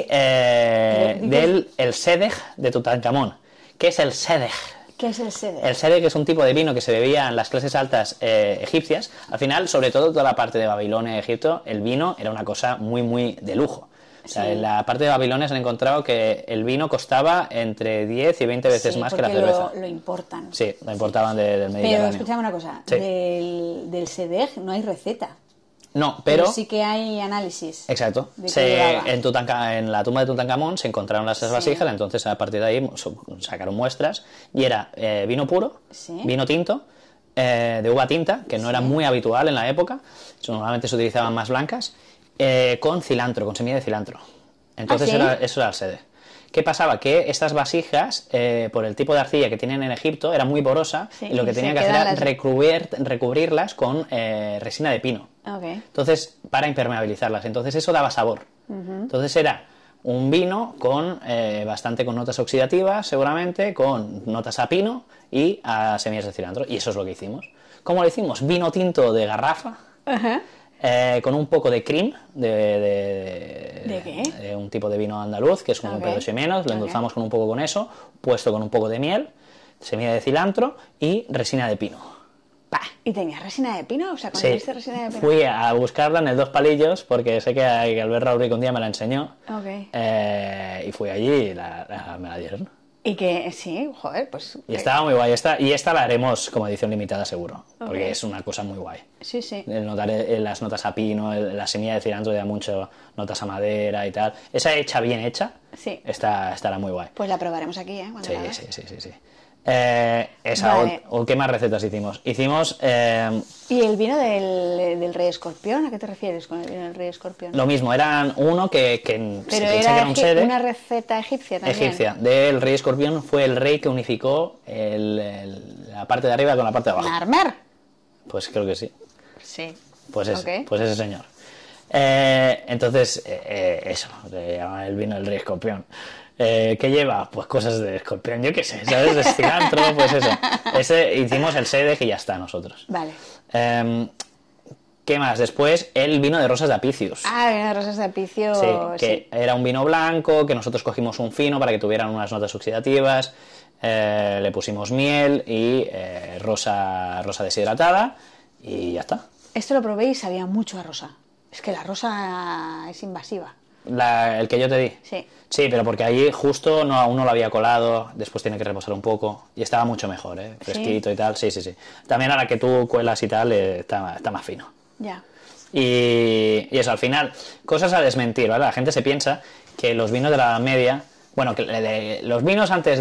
Speaker 2: el Sedej de Tutankamón. ¿Qué es el Sedej?
Speaker 1: ¿Qué es el Sedej?
Speaker 2: El Sedej es un tipo de vino que se bebía en las clases altas egipcias. Al final, sobre todo toda la parte de Babilonia y Egipto, el vino era una cosa muy, muy de lujo. O sea,
Speaker 1: Sí.
Speaker 2: en la parte de Babilonia se han encontrado que el vino costaba entre 10 y 20 veces
Speaker 1: Sí,
Speaker 2: más que la
Speaker 1: porque
Speaker 2: cerveza.
Speaker 1: lo importan.
Speaker 2: Sí, lo importaban del Mediterráneo.
Speaker 1: Pero escúchame una cosa,
Speaker 2: Sí.
Speaker 1: del Sedej no hay receta.
Speaker 2: No, pero
Speaker 1: sí que hay análisis.
Speaker 2: exacto.
Speaker 1: ¿De qué llevaba?
Speaker 2: En la tumba de Tutankamón se encontraron las vasijas, entonces a partir de ahí sacaron muestras y era vino puro,
Speaker 1: Sí.
Speaker 2: vino tinto, de uva tinta, que no era muy habitual en la época, normalmente se utilizaban más blancas, con cilantro, con semilla de cilantro. Entonces
Speaker 1: ¿sí?
Speaker 2: eso era el sede. ¿Qué pasaba? Que estas vasijas, por el tipo de arcilla que tienen en Egipto, era muy porosa,
Speaker 1: Sí,
Speaker 2: y lo que
Speaker 1: y se
Speaker 2: tenían que hacer
Speaker 1: quedan
Speaker 2: era recubrirlas con resina de pino.
Speaker 1: Ok.
Speaker 2: Entonces, para impermeabilizarlas. Entonces eso daba sabor. Entonces era un vino con bastante con notas oxidativas, seguramente, con notas a pino y a semillas de cilantro. Y eso es lo que hicimos. ¿Cómo lo hicimos? Vino tinto de garrafa, con un poco de cream,
Speaker 1: ¿De qué?
Speaker 2: de un tipo de vino andaluz, que es como un pedo menos. Lo endulzamos con un poco con eso, puesto con un poco de miel, semilla de cilantro y resina de pino.
Speaker 1: ¿Y tenías resina de pino? O sea,
Speaker 2: Sí,
Speaker 1: ¿conseguiste resina de pino?
Speaker 2: fui a buscarla en el Dos Palillos porque sé que Albert Rauric un día me la enseñó.
Speaker 1: Ok.
Speaker 2: Y fui allí y me la dieron.
Speaker 1: Y que sí, joder, pues...
Speaker 2: Y estaba muy guay. Y esta la haremos como edición limitada seguro,
Speaker 1: Ok.
Speaker 2: porque es una cosa muy guay.
Speaker 1: Sí, sí.
Speaker 2: El notar las notas a pino, la semilla de cilantro da mucho notas a madera y tal. Esa hecha bien hecha,
Speaker 1: Sí.
Speaker 2: estará muy guay.
Speaker 1: Pues la probaremos aquí, ¿eh? Cuando
Speaker 2: Sí,
Speaker 1: la hagas.
Speaker 2: sí. Esa,
Speaker 1: Vale.
Speaker 2: o ¿qué más recetas hicimos? Hicimos
Speaker 1: ¿Y el vino del Rey Escorpión? ¿A qué te refieres con el vino del Rey Escorpión?
Speaker 2: lo mismo, eran uno que
Speaker 1: Pero
Speaker 2: se piensa que
Speaker 1: era
Speaker 2: era un sede
Speaker 1: una receta egipcia también.
Speaker 2: egipcia del rey escorpión, fue el rey que unificó la parte de arriba con la parte de abajo.
Speaker 1: ¿Narmer?
Speaker 2: Pues creo que sí.
Speaker 1: Sí.
Speaker 2: Pues ese,
Speaker 1: Ok.
Speaker 2: pues ese señor. Entonces, eso, se llama el vino del rey escorpión. ¿Qué lleva? Pues cosas de escorpión, yo qué sé, ¿sabes? De cilantro, pues eso. Hicimos el sede que ya está nosotros.
Speaker 1: Vale.
Speaker 2: ¿Qué más? Después el vino de rosas de Apicius.
Speaker 1: Ah, vino de rosas de Apicio.
Speaker 2: Sí, que era un vino blanco, que nosotros cogimos un fino para que tuvieran unas notas oxidativas, le pusimos miel y rosa deshidratada y ya está.
Speaker 1: Esto lo probé y sabía mucho a rosa. Es que la rosa es invasiva.
Speaker 2: El que yo te di.
Speaker 1: Sí.
Speaker 2: Sí, pero porque allí justo aún no lo había colado, después tiene que reposar un poco y estaba mucho mejor, fresquito y tal. Sí, sí, sí. También a la que tú cuelas y tal está más fino.
Speaker 1: Ya.
Speaker 2: Y eso, al final, cosas a desmentir, ¿vale? La gente se piensa que los vinos de la Edad Media, bueno, que los vinos antes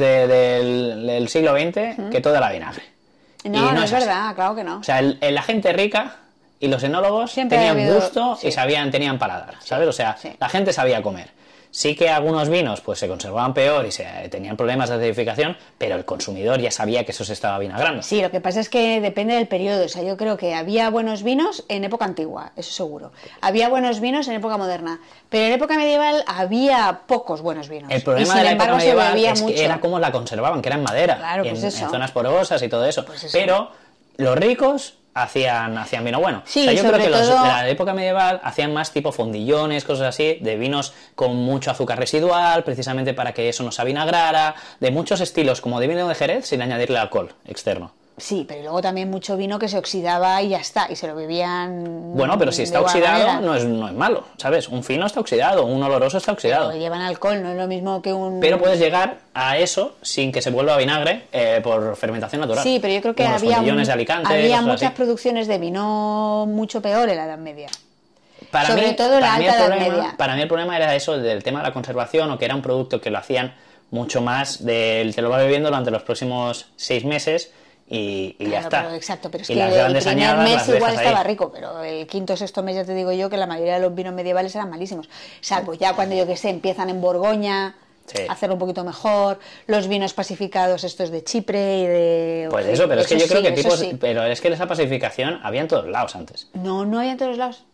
Speaker 2: del siglo XX, que todo era vinagre.
Speaker 1: No,
Speaker 2: Y
Speaker 1: no es
Speaker 2: así.
Speaker 1: verdad, claro que no.
Speaker 2: O sea, la gente rica y los enólogos
Speaker 1: Siempre
Speaker 2: tenían
Speaker 1: ha habido-
Speaker 2: gusto
Speaker 1: sí.
Speaker 2: y tenían paladar, ¿sabes? O sea,
Speaker 1: sí.
Speaker 2: la gente sabía comer. Sí que algunos vinos pues se conservaban peor y tenían problemas de acidificación, pero el consumidor ya sabía que eso se estaba vinagrando.
Speaker 1: Sí, lo que pasa es que depende del periodo. O sea, yo creo que había buenos vinos en época antigua, eso seguro. Había buenos vinos en época moderna. Pero en época medieval había pocos buenos vinos.
Speaker 2: El
Speaker 1: Y
Speaker 2: problema
Speaker 1: sin
Speaker 2: de la
Speaker 1: embargo
Speaker 2: época
Speaker 1: se
Speaker 2: medieval
Speaker 1: bebía
Speaker 2: es
Speaker 1: mucho.
Speaker 2: que era como la conservaban, que era en madera,
Speaker 1: Claro,
Speaker 2: y
Speaker 1: pues
Speaker 2: en
Speaker 1: eso.
Speaker 2: zonas porosas y todo eso.
Speaker 1: Pues eso.
Speaker 2: Pero los ricos hacían vino bueno.
Speaker 1: Sí,
Speaker 2: o sea, yo creo
Speaker 1: sobre
Speaker 2: que los
Speaker 1: todo-
Speaker 2: de la época medieval hacían más tipo fondillones, cosas así, de vinos con mucho azúcar residual, precisamente para que eso no se avinagrara, de muchos estilos, como de vino de Jerez, sin añadirle alcohol externo.
Speaker 1: Sí, pero luego también mucho vino que se oxidaba y ya está, y se lo bebían.
Speaker 2: Bueno, pero si está
Speaker 1: de igual
Speaker 2: oxidado
Speaker 1: manera.
Speaker 2: no es malo, ¿sabes? Un fino está oxidado, un oloroso está oxidado.
Speaker 1: Pero llevan alcohol, no es lo mismo que un.
Speaker 2: Pero puedes llegar a eso sin que se vuelva a vinagre por fermentación natural.
Speaker 1: Sí, pero yo creo que
Speaker 2: Unos fondillones de Alicante,
Speaker 1: había
Speaker 2: cosas
Speaker 1: muchas
Speaker 2: así.
Speaker 1: producciones de vino mucho peor en la Edad Media.
Speaker 2: Para
Speaker 1: sobre
Speaker 2: mí,
Speaker 1: todo la
Speaker 2: para mí
Speaker 1: alta
Speaker 2: el
Speaker 1: Edad
Speaker 2: problema,
Speaker 1: Media.
Speaker 2: Para mí el problema era eso, del tema de la conservación, o que era un producto que lo hacían mucho más, te lo vas bebiendo durante los próximos 6 meses y ya
Speaker 1: Claro,
Speaker 2: está.
Speaker 1: pero exacto, pero es
Speaker 2: Y
Speaker 1: que
Speaker 2: las
Speaker 1: el
Speaker 2: grandes
Speaker 1: primer
Speaker 2: añadas
Speaker 1: mes
Speaker 2: las
Speaker 1: igual
Speaker 2: dejas
Speaker 1: estaba
Speaker 2: ahí.
Speaker 1: rico, pero el quinto o sexto mes ya te digo yo que la mayoría de los vinos medievales eran malísimos. Salvo ya cuando, yo que sé, empiezan en Borgoña
Speaker 2: Sí.
Speaker 1: a hacerlo un poquito mejor, los vinos pacificados estos de Chipre y de...
Speaker 2: Pues eso, pero es que yo creo
Speaker 1: sí,
Speaker 2: que
Speaker 1: eso
Speaker 2: tipos,
Speaker 1: sí.
Speaker 2: pero es que esa pacificación había en todos lados antes.
Speaker 1: No había en todos lados.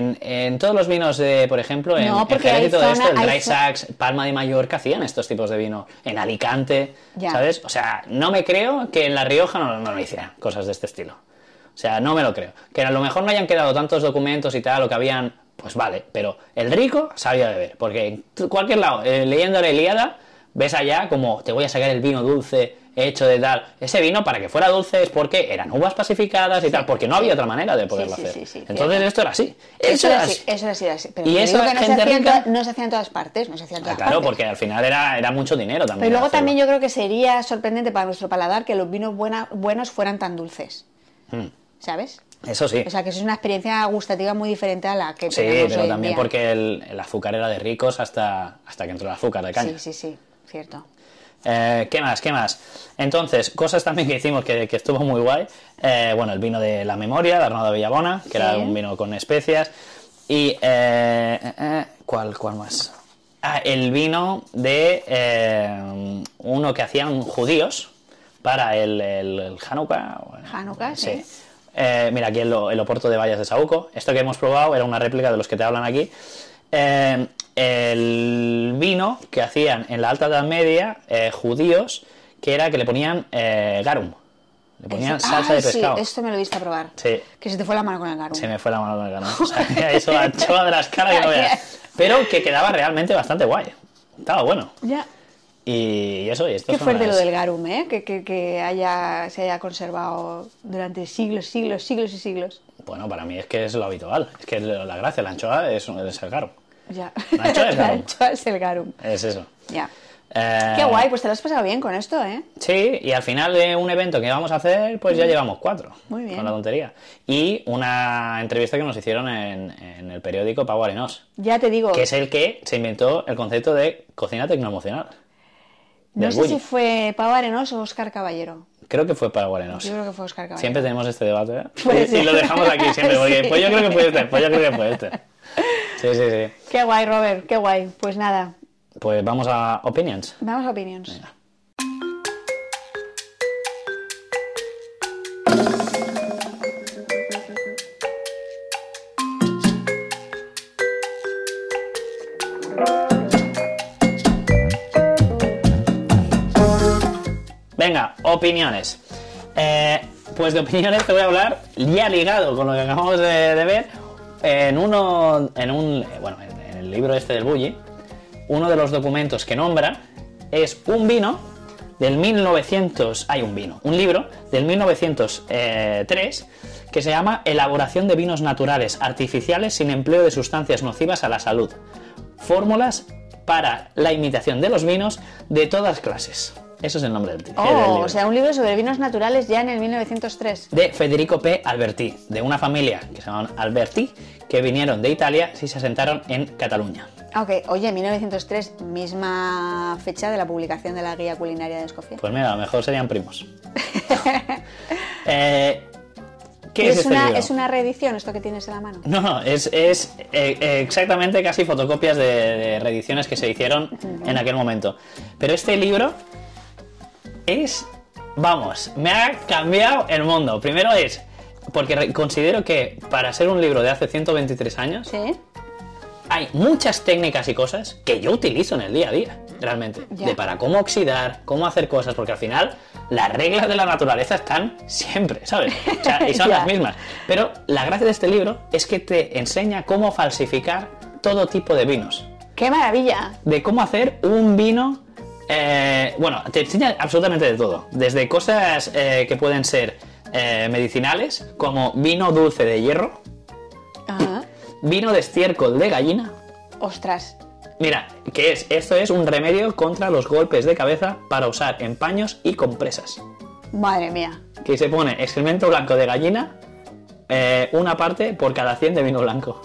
Speaker 2: En todos los vinos de, por ejemplo,
Speaker 1: No,
Speaker 2: en
Speaker 1: porque
Speaker 2: Jerez y
Speaker 1: hay
Speaker 2: todo
Speaker 1: zona-
Speaker 2: esto, el
Speaker 1: hay
Speaker 2: Dry
Speaker 1: zo-
Speaker 2: Sacks, Palma de Mallorca hacían estos tipos de vino. En Alicante,
Speaker 1: Ya.
Speaker 2: ¿sabes? O sea, no me creo que en La Rioja no lo hicieran cosas de este estilo. O sea, no me lo creo. Que a lo mejor no hayan quedado tantos documentos y tal, o que habían, pues vale, pero el rico sabía beber. Porque en cualquier lado, leyendo la Ilíada, ves allá como te voy a sacar el vino dulce hecho de tal. Ese vino, para que fuera dulce, es porque eran uvas pacificadas y tal, porque no había otra manera de poderlo
Speaker 1: sí,
Speaker 2: hacer.
Speaker 1: sí, sí,
Speaker 2: Entonces
Speaker 1: cierto.
Speaker 2: esto era así.
Speaker 1: Eso
Speaker 2: era
Speaker 1: era
Speaker 2: así.
Speaker 1: así, eso era así, era así. Pero
Speaker 2: Y
Speaker 1: te
Speaker 2: eso,
Speaker 1: digo que no se
Speaker 2: gente
Speaker 1: hacía en
Speaker 2: rica-
Speaker 1: no se hacía en todas partes, no se hacía en todas
Speaker 2: Claro,
Speaker 1: partes.
Speaker 2: porque al final era mucho dinero también.
Speaker 1: Pero luego
Speaker 2: hacerlo.
Speaker 1: también yo creo que sería sorprendente para nuestro paladar que los vinos buenos fueran tan dulces, ¿sabes?
Speaker 2: Eso sí.
Speaker 1: O sea, que eso es una experiencia gustativa muy diferente a la que
Speaker 2: Sí,
Speaker 1: tenemos
Speaker 2: pero
Speaker 1: hoy en
Speaker 2: también
Speaker 1: día.
Speaker 2: porque el azúcar era de ricos hasta que entró el azúcar de caña.
Speaker 1: Sí, cierto.
Speaker 2: ¿Qué más? Entonces, cosas también que hicimos que estuvo muy guay. Bueno, el vino de la memoria, de Arnau de Villabona, que era
Speaker 1: Sí.
Speaker 2: un vino con especias. Y, ¿cuál más? El vino de uno que hacían judíos para el Hanukkah.
Speaker 1: Hanukkah, sí.
Speaker 2: Mira, aquí el Oporto de Valles de Saúco. Esto que hemos probado era una réplica de los que te hablan aquí. El vino que hacían en la Alta Edad Media judíos, que era que le ponían garum. Le ponían salsa de pescado.
Speaker 1: Sí, esto me lo viste a probar.
Speaker 2: Sí.
Speaker 1: Que se te fue la mano con el garum.
Speaker 2: Se me fue la mano con el garum. O sea, eso anchoa de las caras que no veas. Pero que quedaba realmente bastante guay. Estaba bueno.
Speaker 1: Ya.
Speaker 2: Y eso, y esto
Speaker 1: Qué fuerte lo del garum, ¿eh? Que se haya conservado durante siglos y siglos.
Speaker 2: Bueno, para mí es que es lo habitual. Es que la gracia, la anchoa es el garum.
Speaker 1: Ya.
Speaker 2: La anchoa es
Speaker 1: La
Speaker 2: garum.
Speaker 1: anchoa es el garum.
Speaker 2: Es eso.
Speaker 1: Ya. Qué guay, pues te lo has pasado bien con esto, ¿eh?
Speaker 2: Sí, y al final de un evento que vamos a hacer, pues ya llevamos 4.
Speaker 1: Muy bien.
Speaker 2: Con la tontería. Y una entrevista que nos hicieron en el periódico Pau Arenós,
Speaker 1: Ya te digo.
Speaker 2: que es el que se inventó el concepto de cocina tecnoemocional.
Speaker 1: No
Speaker 2: del
Speaker 1: sé
Speaker 2: bullying.
Speaker 1: si fue Pau Arenós o Óscar Caballero.
Speaker 2: Creo que fue Pau Arenós.
Speaker 1: Yo creo que fue Óscar Caballero.
Speaker 2: Siempre tenemos este debate, ¿eh?
Speaker 1: Pues
Speaker 2: Y lo dejamos aquí siempre, porque
Speaker 1: sí.
Speaker 2: pues yo creo que fue este, pues yo creo que fue este. Sí, sí, sí.
Speaker 1: Qué guay, Robert, qué guay. Pues nada,
Speaker 2: Pues vamos a opinions.
Speaker 1: vamos a opinions.
Speaker 2: Venga. Venga, opiniones. Pues de opiniones te voy a hablar, ya ligado con lo que acabamos de ver, en el libro este del Bulli, uno de los documentos que nombra es un vino del 1900, un libro del 1903 que se llama Elaboración de vinos naturales artificiales sin empleo de sustancias nocivas a la salud. Fórmulas para la imitación de los vinos de todas clases. Eso es el nombre del libro.
Speaker 1: O sea, un libro sobre vinos naturales ya en el 1903.
Speaker 2: De Federico P. Alberti, de una familia que se llamaban Alberti, que vinieron de Italia y se asentaron en Cataluña.
Speaker 1: Ok, oye, 1903, misma fecha de la publicación de la guía culinaria de Escocia.
Speaker 2: Pues mira, a lo mejor serían primos. ¿Qué es este libro?
Speaker 1: ¿Es una reedición esto que tienes en la mano?
Speaker 2: No, es exactamente casi fotocopias de reediciones que se hicieron en aquel momento. Pero este libro me ha cambiado el mundo. Primero porque considero que para ser un libro de hace 123 años,
Speaker 1: ¿Sí?
Speaker 2: hay muchas técnicas y cosas que yo utilizo en el día a día, realmente.
Speaker 1: Ya.
Speaker 2: Para cómo oxidar, cómo hacer cosas, porque al final las reglas de la naturaleza están siempre, ¿sabes? O sea, y son
Speaker 1: Ya.
Speaker 2: las mismas. Pero la gracia de este libro es que te enseña cómo falsificar todo tipo de vinos.
Speaker 1: ¡Qué maravilla!
Speaker 2: De cómo hacer un vino. Te enseña absolutamente de todo. Desde cosas que pueden ser medicinales, como vino dulce de hierro,
Speaker 1: Ajá.
Speaker 2: vino de estiércol de gallina.
Speaker 1: Ostras.
Speaker 2: Mira, ¿qué es? Esto es un remedio contra los golpes de cabeza para usar en paños y compresas.
Speaker 1: Madre mía.
Speaker 2: Que se pone excremento blanco de gallina, una parte por cada 100 de vino blanco.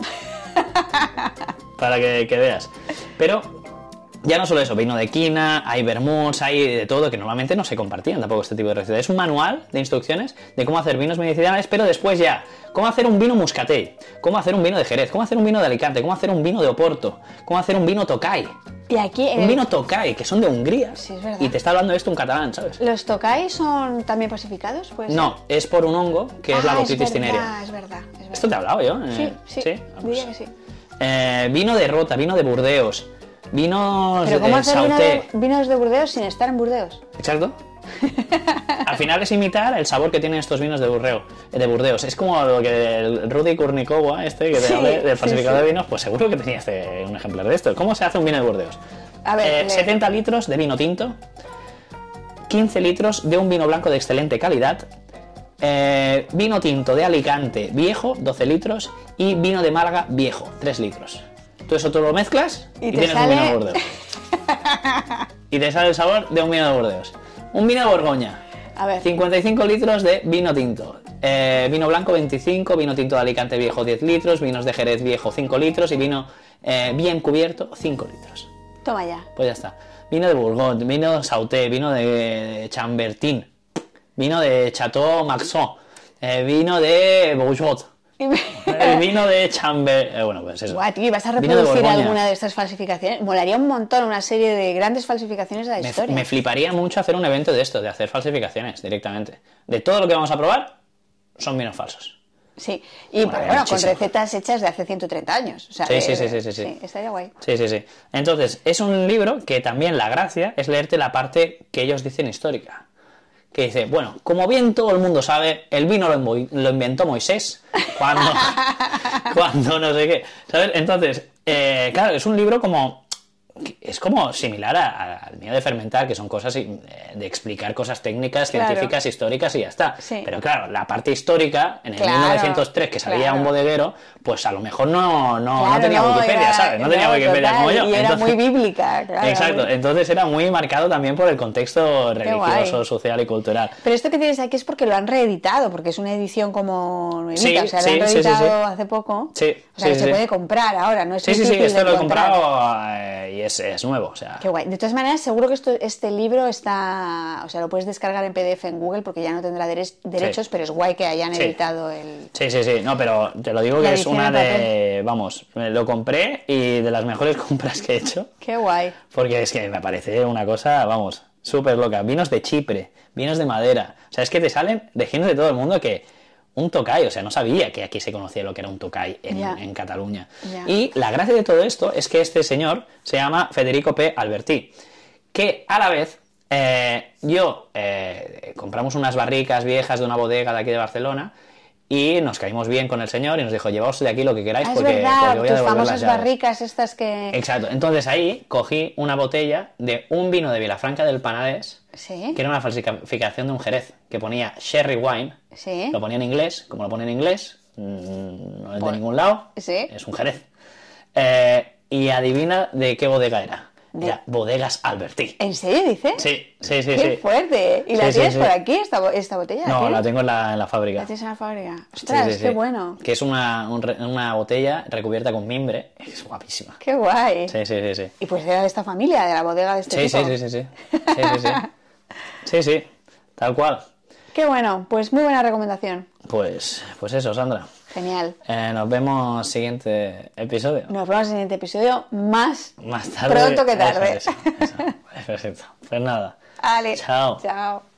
Speaker 2: Para que veas. Pero ya no solo eso, vino de quina, hay vermuts, hay de todo, que normalmente no se compartían tampoco este tipo de recetas. Es un manual de instrucciones de cómo hacer vinos medicinales, pero después ya, cómo hacer un vino muscatel, cómo hacer un vino de Jerez, cómo hacer un vino de Alicante, cómo hacer un vino de Oporto, cómo hacer un vino Tokay.
Speaker 1: Y aquí...
Speaker 2: Un vino Tokay, que son de Hungría.
Speaker 1: Sí, es verdad.
Speaker 2: Y te está hablando esto un catalán, ¿sabes?
Speaker 1: ¿Los Tokay son también falsificados? Pues
Speaker 2: No, es por un hongo que es la botitis cinerea.
Speaker 1: Es verdad.
Speaker 2: Esto te he hablado yo.
Speaker 1: Sí.
Speaker 2: Ah, pues.
Speaker 1: Diría que sí.
Speaker 2: Vino de Rota, vino de Burdeos, vinos
Speaker 1: Pero ¿cómo
Speaker 2: de
Speaker 1: hacer
Speaker 2: Sauté.
Speaker 1: vinos de Burdeos sin estar en Burdeos?
Speaker 2: Exacto. Al final es imitar el sabor que tienen estos vinos de Burdeos. Es como lo que el Rudy Kurnikova, que te
Speaker 1: Sí,
Speaker 2: hablé del falsificador
Speaker 1: sí.
Speaker 2: de vinos, pues seguro que tenía un ejemplar de esto. ¿Cómo se hace un vino de Burdeos?
Speaker 1: A ver,
Speaker 2: 70 litros de vino tinto, 15 litros de un vino blanco de excelente calidad, vino tinto de Alicante viejo, 12 litros, y vino de Málaga viejo, 3 litros. Tú eso todo lo mezclas y
Speaker 1: te
Speaker 2: tienes un vino de Burdeos. Y te sale el sabor de un vino de Burdeos. Un vino de Borgoña,
Speaker 1: A ver.
Speaker 2: 55 litros de vino tinto. Vino blanco 25, vino tinto de Alicante viejo 10 litros, vinos de Jerez viejo 5 litros y vino bien cubierto 5 litros.
Speaker 1: Toma ya.
Speaker 2: Pues ya está. Vino de Bourgogne, vino de Sauté, vino de Chambertin, vino de Chateau Marxon, vino de Bourgot, vino de Chamber... bueno, pues eso.
Speaker 1: Guau, tío, ¿vas a
Speaker 2: Vino de
Speaker 1: reproducir
Speaker 2: Borgoña.
Speaker 1: alguna de estas falsificaciones? Molaría un montón una serie de grandes falsificaciones de la historia.
Speaker 2: Me fliparía mucho hacer un evento de esto, de hacer falsificaciones directamente. De todo lo que vamos a probar, son vinos falsos.
Speaker 1: Sí, y
Speaker 2: Molaría
Speaker 1: bueno, con
Speaker 2: muchísimo.
Speaker 1: recetas hechas de hace 130 años. O sea,
Speaker 2: Sí, sí,
Speaker 1: sí,
Speaker 2: sí.
Speaker 1: estaría guay.
Speaker 2: Sí, sí, sí. Entonces, es un libro que también la gracia es leerte la parte que ellos dicen histórica. Que dice, bueno, como bien todo el mundo sabe, el vino lo inventó Moisés cuando no sé qué. ¿Sabes? Entonces, claro, es un libro como... Es como similar al mío de fermentar, que son cosas de explicar cosas técnicas,
Speaker 1: Claro.
Speaker 2: científicas, históricas y ya está.
Speaker 1: Sí.
Speaker 2: Pero claro, la parte histórica, en el
Speaker 1: Claro,
Speaker 2: 1903, que salía
Speaker 1: claro.
Speaker 2: un bodeguero, pues a lo mejor no
Speaker 1: Claro,
Speaker 2: tenía Wikipedia,
Speaker 1: era-
Speaker 2: ¿sabes? No tenía Wikipedia
Speaker 1: total,
Speaker 2: como yo.
Speaker 1: Y era
Speaker 2: Entonces-
Speaker 1: muy bíblica, claro.
Speaker 2: Exacto,
Speaker 1: muy-
Speaker 2: entonces era muy marcado también por el contexto religioso,
Speaker 1: guay.
Speaker 2: social y cultural.
Speaker 1: Pero esto que tienes aquí es porque lo han reeditado, porque es una edición como nuevita,
Speaker 2: Sí,
Speaker 1: o sea,
Speaker 2: sí,
Speaker 1: lo han
Speaker 2: sí, sí,
Speaker 1: reeditado
Speaker 2: sí.
Speaker 1: hace poco.
Speaker 2: Sí,
Speaker 1: o sea,
Speaker 2: sí,
Speaker 1: que se
Speaker 2: sí.
Speaker 1: puede comprar ahora, no es
Speaker 2: Sí, sí, sí,
Speaker 1: difícil
Speaker 2: esto
Speaker 1: de
Speaker 2: lo he
Speaker 1: encontrar.
Speaker 2: comprado y es nuevo, o sea...
Speaker 1: Qué guay. De todas maneras, seguro que este libro está... O sea, lo puedes descargar en PDF en Google porque ya no tendrá derechos, pero es guay que hayan editado el...
Speaker 2: Sí. No, pero te lo digo que es una de... Vamos, lo compré y de las mejores compras que he hecho.
Speaker 1: Qué guay.
Speaker 2: Porque es que me parece una cosa, vamos, súper loca. Vinos de Chipre, vinos de madera. O sea, es que te salen regiones de todo el mundo que... Un Tokay, o sea, no sabía que aquí se conocía lo que era un Tokay en Cataluña. Y la gracia de todo esto es que este señor se llama Federico P. Albertí, que a la vez compramos unas barricas viejas de una bodega de aquí de Barcelona y nos caímos bien con el señor y nos dijo, llevaos de aquí lo que queráis porque voy a devolver
Speaker 1: tus famosas barricas estas que...
Speaker 2: Exacto, entonces ahí cogí una botella de un vino de Vilafranca del Penedès,
Speaker 1: ¿Sí?
Speaker 2: que era una falsificación de un Jerez, que ponía Sherry Wine,
Speaker 1: ¿Sí?
Speaker 2: Lo ponía en inglés, como lo pone en inglés, no es de ningún lado,
Speaker 1: ¿Sí?
Speaker 2: Es un Jerez. Y adivina de qué bodega era. Era Bodegas Albertí.
Speaker 1: ¿En serio dices?
Speaker 2: Sí.
Speaker 1: ¡Qué fuerte! ¿Y la tienes por aquí, esta botella?
Speaker 2: No, la tengo en la fábrica.
Speaker 1: ¿La tienes en la fábrica? ¡Ostras, qué bueno!
Speaker 2: Que es una botella recubierta con mimbre. Es guapísima.
Speaker 1: ¡Qué guay!
Speaker 2: Sí.
Speaker 1: Y pues era de esta familia, de la bodega de este tipo.
Speaker 2: Sí, tal cual.
Speaker 1: Qué bueno, pues muy buena recomendación.
Speaker 2: Pues eso, Sandra.
Speaker 1: Genial.
Speaker 2: Nos vemos en el siguiente episodio.
Speaker 1: Nos vemos en el siguiente episodio más
Speaker 2: tarde.
Speaker 1: Pronto que tarde.
Speaker 2: Eso. Perfecto. Pues nada.
Speaker 1: Vale.
Speaker 2: Chao.
Speaker 1: Chao.